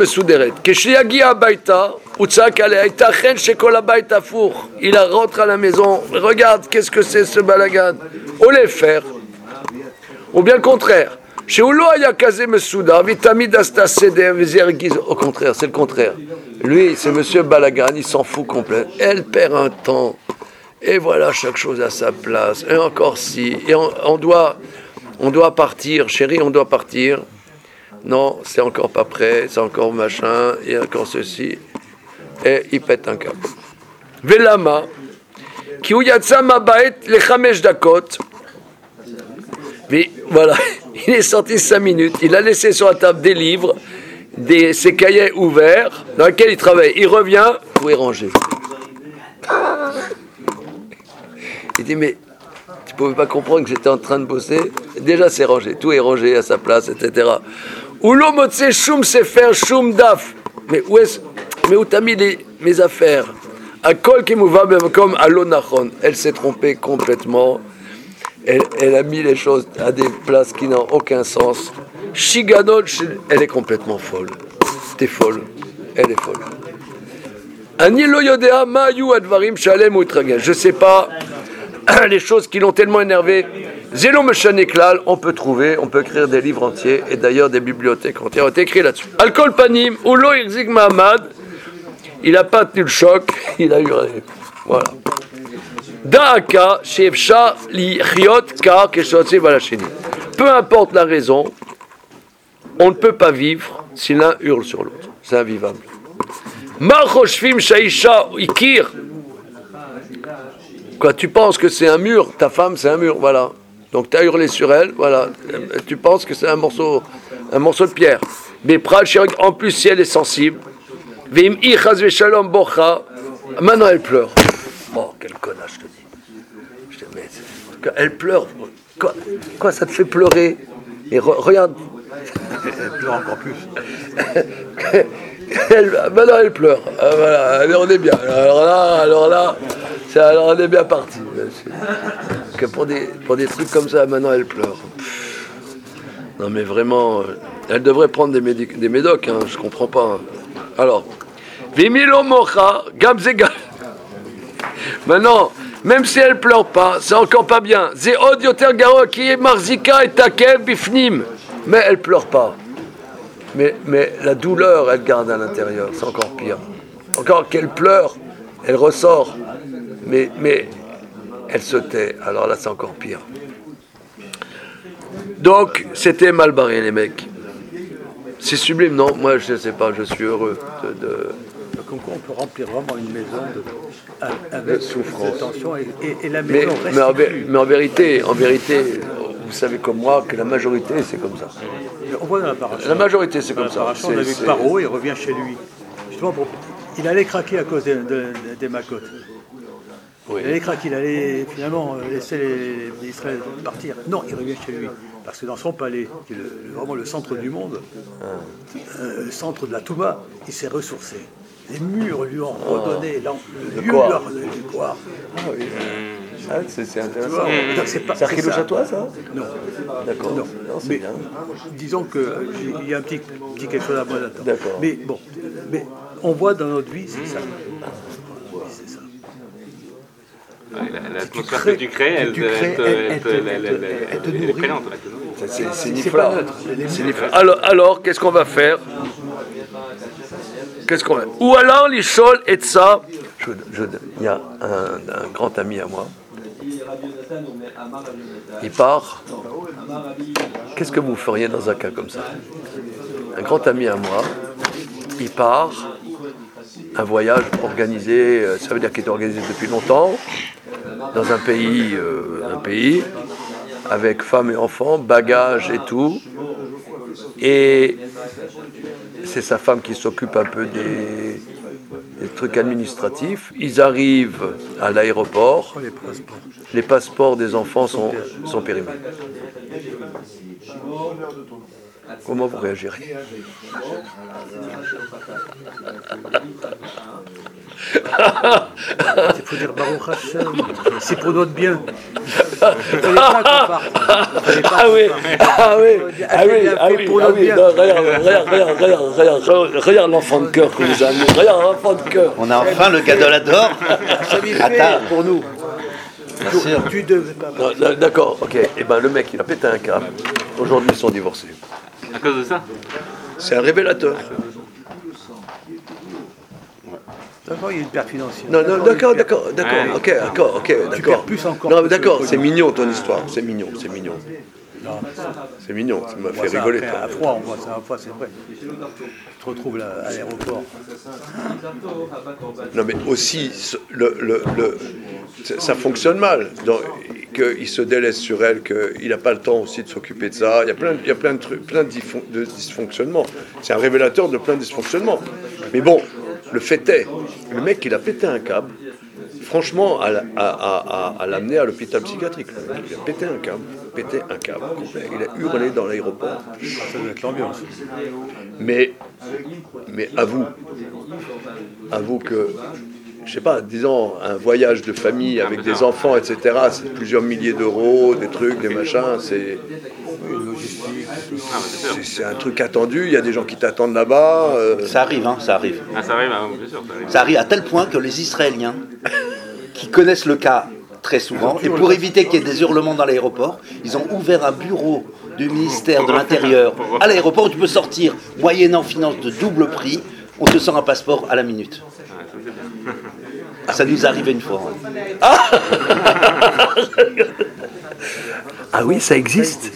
rentre à la maison, regarde qu'est-ce que c'est ce balagan. Au les faire. Ou bien le contraire. Au contraire, c'est le contraire. Lui, c'est monsieur Balagan, il s'en fout complet. Elle perd un temps. Et voilà, chaque chose à sa place. Et encore si. Et on doit partir, chérie, on doit partir. Non, c'est encore pas prêt, c'est encore machin, et encore ceci. Et il pète un câble. Velama, ki hu yatsa mabayet le 5 dakot, Mais voilà, il est sorti 5 minutes, il a laissé sur la table des livres, ses cahiers ouverts, dans lesquels il travaille. Il revient, tout est rangé. Il dit, mais tu ne pouvais pas comprendre que j'étais en train de bosser. Déjà, c'est rangé, tout est rangé à sa place, etc. Oulo motse shum sefer shum daf. Mais où t'as mis mes affaires? Akol kimuva b'makom alo nachon. Elle s'est trompée complètement. Elle a mis les choses à des places qui n'ont aucun sens. Shiganol, elle est complètement folle. T'es folle. Elle est folle. Ani lo yodea ma yu advarim shalem utragel. Je sais pas les choses qui l'ont tellement énervé. Zélo Meshane Klal, on peut écrire des livres entiers, et d'ailleurs des bibliothèques entières ont été écrites là-dessus. Alkol Panim, Ulo Irzik Mahamad, il n'a pas tenu le choc, il a hurlé. Voilà. Da'aka, Shefsha, Li Chiot, Ka, Keshotsi, Valachini. Peu importe la raison, on ne peut pas vivre si l'un hurle sur l'autre. C'est invivable. Marchoshfim Shaisha, Ikir. Quoi, tu penses que c'est un mur, ta femme c'est un mur, voilà. Donc tu as hurlé sur elle, voilà. Tu penses que c'est un morceau de pierre. Mais en plus si elle est sensible, maintenant elle pleure. Oh, quel connard, je te dis. Mais, elle pleure. Quoi, ça te fait pleurer? Et regarde. Elle pleure encore plus. Maintenant elle pleure. Voilà, allez, on est bien. Alors là, on est bien parti. Que pour des trucs comme ça, maintenant elle pleure. Non mais vraiment, elle devrait prendre des médocs, hein, je comprends pas. Alors, Vimilo Mocha, Gamzega. Maintenant, même si elle pleure pas, c'est encore pas bien. Zeod Yoter Garo qui est Marzika et Takev Bifnim. Mais elle pleure pas. Mais la douleur, elle garde à l'intérieur, c'est encore pire. Encore qu'elle pleure, elle ressort. Mais elle se tait, alors là c'est encore pire. Donc, c'était mal barré les mecs. C'est sublime, non? Moi je ne sais pas, je suis heureux de... Comme quoi on peut remplir vraiment une maison avec souffrance, tension et la maison mais en vérité, vous savez comme moi que la majorité c'est comme ça. On voit dans la paracha. La majorité c'est comme ça. On a vu Paro, il revient chez lui. Justement, il allait craquer à cause des macotes. Oui. Il allait craquer, il allait finalement laisser les Israéliens partir. Non, il revient chez lui. Parce que dans son palais, qui est vraiment le centre du monde, le centre de la Touma, il s'est ressourcé. Les murs lui ont redonné le lieu leur pouvoir. Ah oui. C'est intéressant. C'est un Chilouch à toi, ça? Non. D'accord. Non. Mais bien. Disons qu'il y a un petit quelque chose à moi là-dedans. D'accord. Mais bon, on voit dans notre vie, c'est ça. C'est ça. L'atmosphère que tu crées, elle est prenante. C'est nifla. Alors, qu'est-ce qu'on va faire? Ou alors, l'ishol et ça. Il y a un grand ami à moi. Il part. Qu'est-ce que vous feriez dans un cas comme ça? Un grand ami à moi, il part. Un voyage organisé, ça veut dire qu'il est organisé depuis longtemps, dans un pays, avec femmes et enfants, bagages et tout. Et c'est sa femme qui s'occupe un peu des trucs administratifs. Ils arrivent à l'aéroport. Les passeports des enfants sont périmés. Comment vous réagirez? Il faut dire Baruch Hashem, c'est pour notre bien. Il fallait pas qu'on parte. Regarde l'enfant de cœur que vous avez. Regarde l'enfant de cœur. On a enfin le Gadolador. Attends, pour nous. Tu devais pas. D'accord, ok. Et ben le mec, il a pété un câble. Aujourd'hui, ils sont divorcés. À cause de ça? C'est un révélateur. D'accord, il y a une perte financière. Non, d'accord, ok. Tu perds plus encore. Non, d'accord, c'est mignon ton histoire. C'est mignon. Non, c'est mignon, ça m'a fait rigoler. À froid, on voit ça, c'est vrai. Tu te retrouves là, à l'aéroport. Non, mais aussi, ça fonctionne mal. Donc, qu'il se délaisse sur elle, qu'il n'a pas le temps aussi de s'occuper de ça. Il y a plein de trucs, plein de dysfonctionnements. C'est un révélateur de plein de dysfonctionnements. Mais bon, le fait est, le mec, il a pété un câble, franchement, à l'amener à l'hôpital psychiatrique. Il a pété un câble complet. Il a hurlé dans l'aéroport. Ça doit être l'ambiance. Mais avoue que, je sais pas, disons, un voyage de famille avec des enfants, etc., c'est plusieurs milliers d'euros, des trucs, des machins, c'est un truc attendu, il y a des gens qui t'attendent là-bas. Ça arrive, ça arrive. Ah, ça arrive, bien sûr. Ça arrive à tel point que les Israéliens, qui connaissent le cas très souvent, et pour éviter qu'il y ait des hurlements dans l'aéroport, ils ont ouvert un bureau du ministère de l'Intérieur à l'aéroport où tu peux sortir, moyennant finance de double prix, on te sort un passeport à la minute. Ça nous est arrivé une fois. Ah oui, ça existe.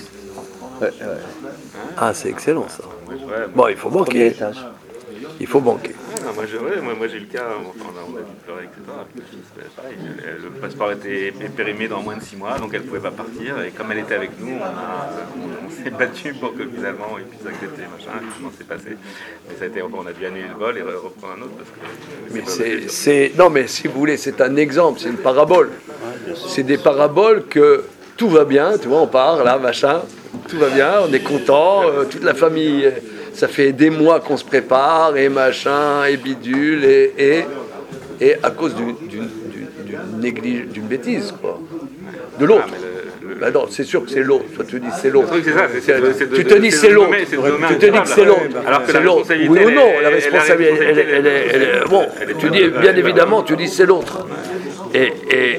Ah, c'est excellent ça. Bon, il faut banquer. Il faut banquer. Moi j'ai eu le cas, on a dû pleurer, etc. Pareil, le passeport était périmé dans moins de 6 mois, donc elle ne pouvait pas partir. Et comme elle était avec nous, on s'est battu pour que finalement ils puissent accepter, machin, comment c'est passé. Mais ça a été, on a dû annuler le vol et reprendre un autre. Parce que, non, mais si vous voulez, c'est un exemple, c'est une parabole. C'est des paraboles que tout va bien, tu vois, on part là, machin, tout va bien, on est content, toute la famille. Ça fait des mois qu'on se prépare, et machin, et bidule, et à cause d'une bêtise, quoi. De l'autre. Bah non, c'est sûr que c'est l'autre. Toi, tu dis c'est l'autre. C'est ça, tu te dis c'est l'autre. Tu te dis que c'est l'autre. Alors que c'est l'autre. Oui ou non, la responsabilité, elle est... Bon, tu dis, bien évidemment, tu dis c'est l'autre. Et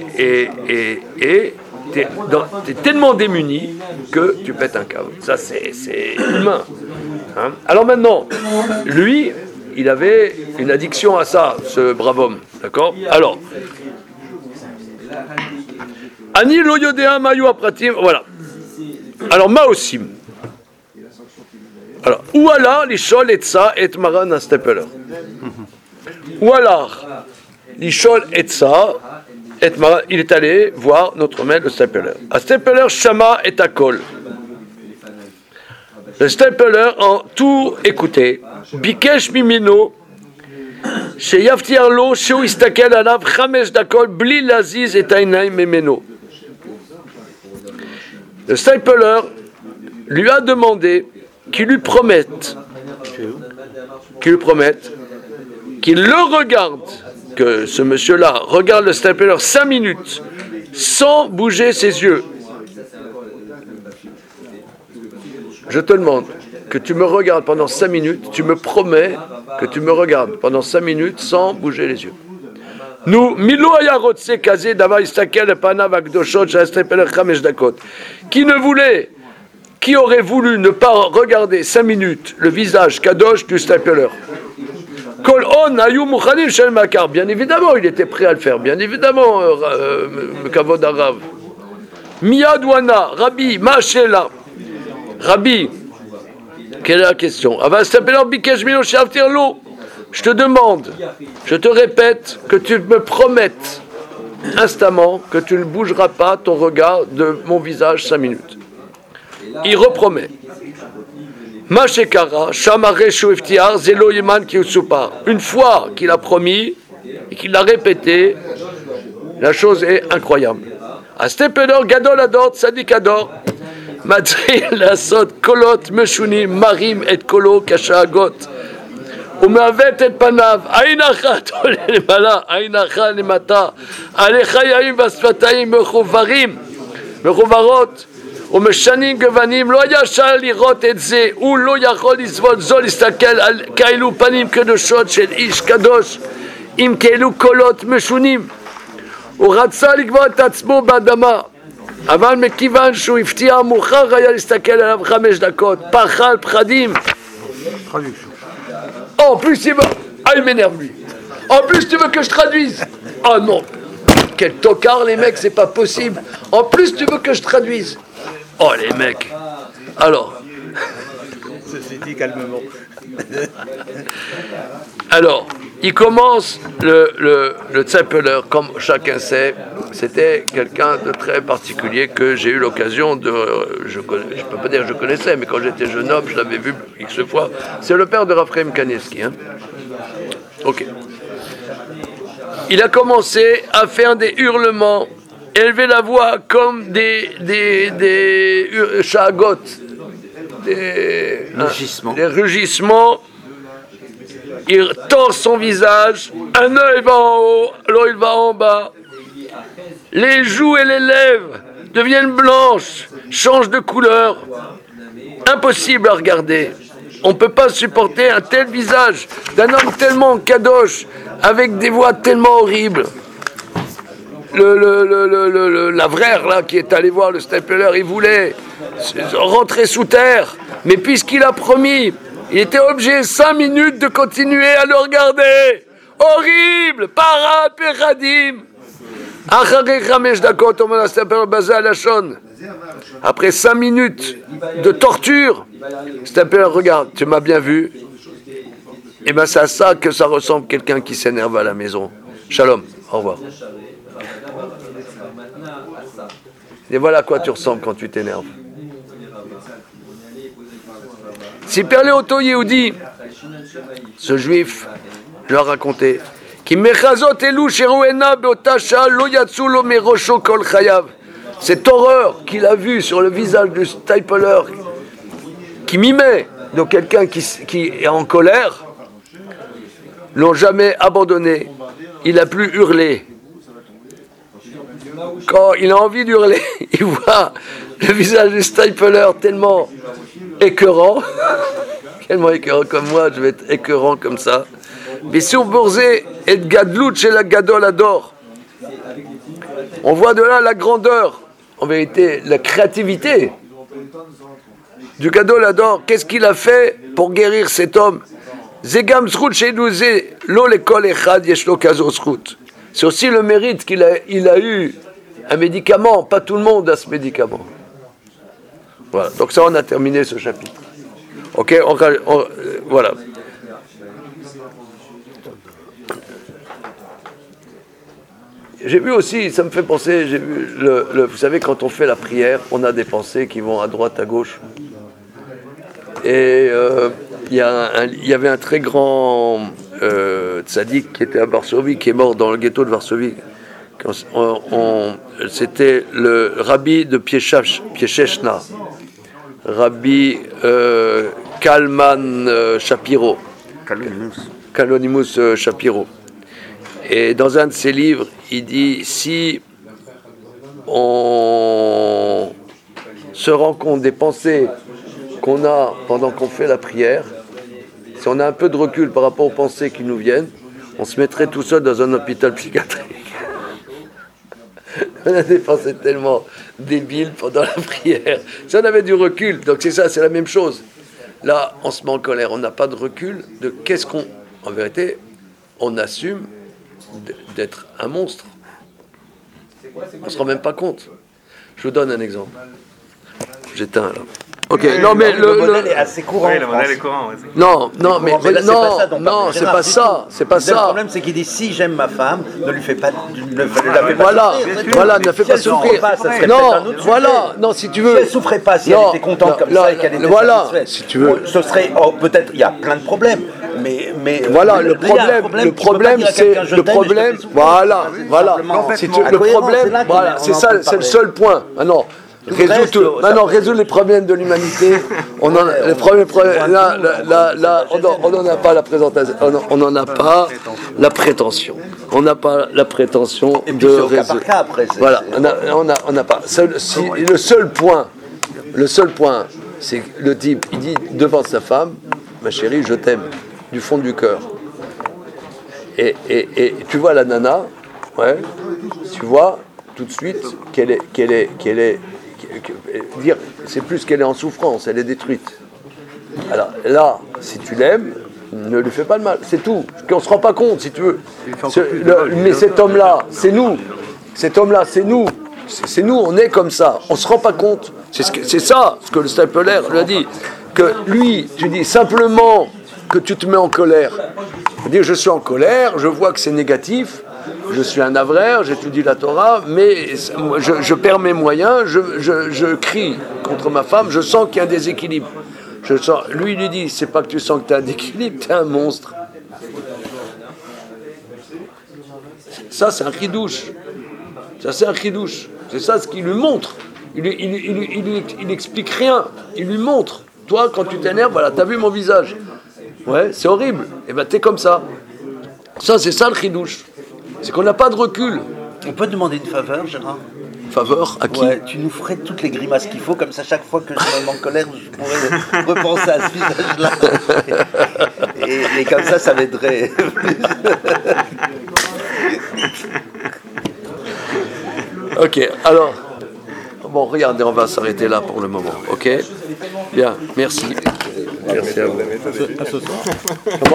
t'es tellement démuni que tu pètes un câble. Ça, c'est humain. Hein? Alors maintenant, lui, il avait une addiction à ça, ce brave homme. D'accord? Alors, Ani lo yodea mayu apratim, voilà. Alors, Maosim. Alors, ou alors, l'ishol etza et maran astepeler. Ou alors, l'ishol etza et maran, il est allé voir notre maître, le stepeler. Astepeler shama et akol. Le Stapler a tout écouté. Bikesh mimino, chez Yaftiarlo, chez Istakel alav, Chamesh dakol, bli laziz et tainaim memeno. Le Stapler lui a demandé qu'il lui promette qu'il le regarde, que ce monsieur-là regarde le Stapler 5 minutes sans bouger ses yeux. Je te demande que tu me regardes pendant 5 minutes, tu me promets que tu me regardes pendant 5 minutes sans bouger les yeux. Nous, Milo ayarotse kazé d'avoir istakel panav akdoshot shastepel chamesh dakot. Qui aurait voulu ne pas regarder 5 minutes le visage kadosh du stapler? Kol on ayu muchanim shel makar. Bien évidemment, il était prêt à le faire. Bien évidemment, kavod arav. Miyadwana, Rabbi, Machela. Rabbi, quelle est la question? Je te demande, je te répète, que tu me promettes instamment que tu ne bougeras pas ton regard de mon visage 5 minutes. Il repromet. Une fois qu'il a promis et qu'il l'a répété, la chose est incroyable. Astepedor gadol ador tzadik ador. Matril לעשות קולות משונים מרים את קולו כשאגות ומעוות את פניו עין אחת עולה למעלה עין אחת למטה הלחיים והשפתיים מחוברות ומשנים גוונים לא ישר לראות את זה הוא לא יכול לסבול זו להסתכל על כאלו פנים קדושות של איש קדוש עם כאלו קולות משונים הוא רצה לקבור את עצמו באדמה אבל מכיוון שהוא הפתיע מאוחר היה להסתכל עליו 5 דקות, פחד, פחדים. En plus, il m'énerve lui. En plus, tu veux que je traduise? Oh non, quel tocard les mecs, c'est pas possible. En plus, tu veux que je traduise? Oh les mecs. Alors. Ceci dit calmement. Alors, il commence le Tzeppeler, comme chacun sait, c'était quelqu'un de très particulier que j'ai eu l'occasion de... Je ne peux pas dire que je connaissais, mais quand j'étais jeune homme, je l'avais vu X fois. C'est le père de Raphaël Kanievski. Hein. Ok. Il a commencé à faire des hurlements, élever la voix comme des shagot, des rugissements. Il tord son visage, un œil va en haut, l'autre il va en bas. Les joues et les lèvres deviennent blanches, changent de couleur. Impossible à regarder. On ne peut pas supporter un tel visage d'un homme tellement kadosh, avec des voix tellement horribles. L'Avrère, là, qui est allé voir le Stapler, il voulait rentrer sous terre, mais puisqu'il a promis, il était obligé 5 minutes de continuer à le regarder. Horrible! Parad Peradim! Après 5 minutes de torture, Stapler, regarde, tu m'as bien vu. Et bien c'est à ça que ça ressemble quelqu'un qui s'énerve à la maison. Shalom, au revoir. Et voilà à quoi tu ressembles quand tu t'énerves. Si Perlé Otto Yehudi, ce juif, leur racontait, cette horreur qu'il a vue sur le visage du Stapler, qui mimait de quelqu'un qui est en colère, l'ont jamais abandonné. Il a plus hurlé. Quand il a envie d'hurler, il voit le visage du Stapler tellement écœurant, tellement écœurant comme moi, je vais être écœurant comme ça. Bissur Borzé et Gadlout chez la Gadol adore. On voit de là la grandeur, en vérité, la créativité du Gadol adore. Qu'est-ce qu'il a fait pour guérir cet homme? Zegam Zrut chez Douzé, lo l'école echad yeshlo kazo zrut. C'est aussi le mérite qu'il a eu un médicament, pas tout le monde a ce médicament. Voilà, donc ça on a terminé ce chapitre. Ok, voilà. J'ai vu aussi, ça me fait penser, j'ai vu vous savez quand on fait la prière, on a des pensées qui vont à droite, à gauche. Et il y avait un très grand tzaddik qui était à Varsovie, qui est mort dans le ghetto de Varsovie. C'était le rabbi de Pieszczna, rabbi Kalman Shapiro. Kalonimus Shapiro. Et dans un de ses livres, il dit, si on se rend compte des pensées qu'on a pendant qu'on fait la prière, si on a un peu de recul par rapport aux pensées qui nous viennent, on se mettrait tout seul dans un hôpital psychiatrique. On a des pensées tellement débiles pendant la prière. Si on avait du recul, donc c'est ça, c'est la même chose. Là, on se met en colère, on n'a pas de recul de qu'est-ce qu'on... En vérité, on assume d'être un monstre. On ne se rend même pas compte. Je vous donne un exemple. J'éteins là. Ok, oui, non mais le modèle est assez courant. Oui, le modèle est courant. Non, c'est pas ça. C'est pas ça. Le problème, c'est qu'il dit si j'aime ma femme, ne lui fais pas. Ne ne fais pas souffrir. Non, voilà. Non, si tu veux. Si elle souffrait pas, si elle était contente comme ça et qu'elle était satisfaite, si tu veux. Ce serait peut-être. Il y a plein de problèmes, mais voilà le problème, c'est le problème. Voilà. Le problème, voilà, c'est ça, c'est le seul point. Ah non. Résoudre les problèmes de l'humanité. On n'en a pas la présentation. On n'en a pas la prétention. On n'a pas la prétention de résoudre. Voilà, on n'a pas. Le seul point, c'est que le type, il dit devant sa femme, ma chérie, je t'aime, du fond du cœur. Et tu vois la nana, ouais, tu vois tout de suite qu'elle est dire, c'est plus qu'elle est en souffrance, elle est détruite. Alors là, si tu l'aimes, ne lui fais pas de mal, c'est tout. On ne se rend pas compte, si tu veux. Mais cet homme-là, c'est nous. Cet homme-là, c'est nous. C'est nous, on est comme ça. On ne se rend pas compte. C'est ça ce que le Stapler lui a dit. Que lui, tu dis simplement, que tu te mets en colère. Dire je suis en colère, je vois que c'est négatif, je suis un avraire, j'étudie la Torah, mais je perds mes moyens, je crie contre ma femme, je sens qu'il y a un déséquilibre. Lui, il lui dit, c'est pas que tu sens que tu as un déséquilibre, tu es un monstre. Ça, c'est un chidouche. Ça, c'est un chidouche. C'est ça ce qu'il lui montre. Il explique rien. Il lui montre. Toi, quand tu t'énerves, voilà, t'as vu mon visage. Ouais, c'est horrible. Et ben, t'es comme ça. Ça, c'est ça le chidouche. C'est qu'on n'a pas de recul. On peut demander une faveur, Gérard? Faveur à qui? Ouais, tu nous ferais toutes les grimaces qu'il faut, comme ça, chaque fois que je me mets en colère, je pourrais repenser à ce visage-là. Et comme ça m'aiderait. Ok, alors, bon, regardez, on va s'arrêter là pour le moment, ok? Bien, merci. Merci à vous. À ce soir.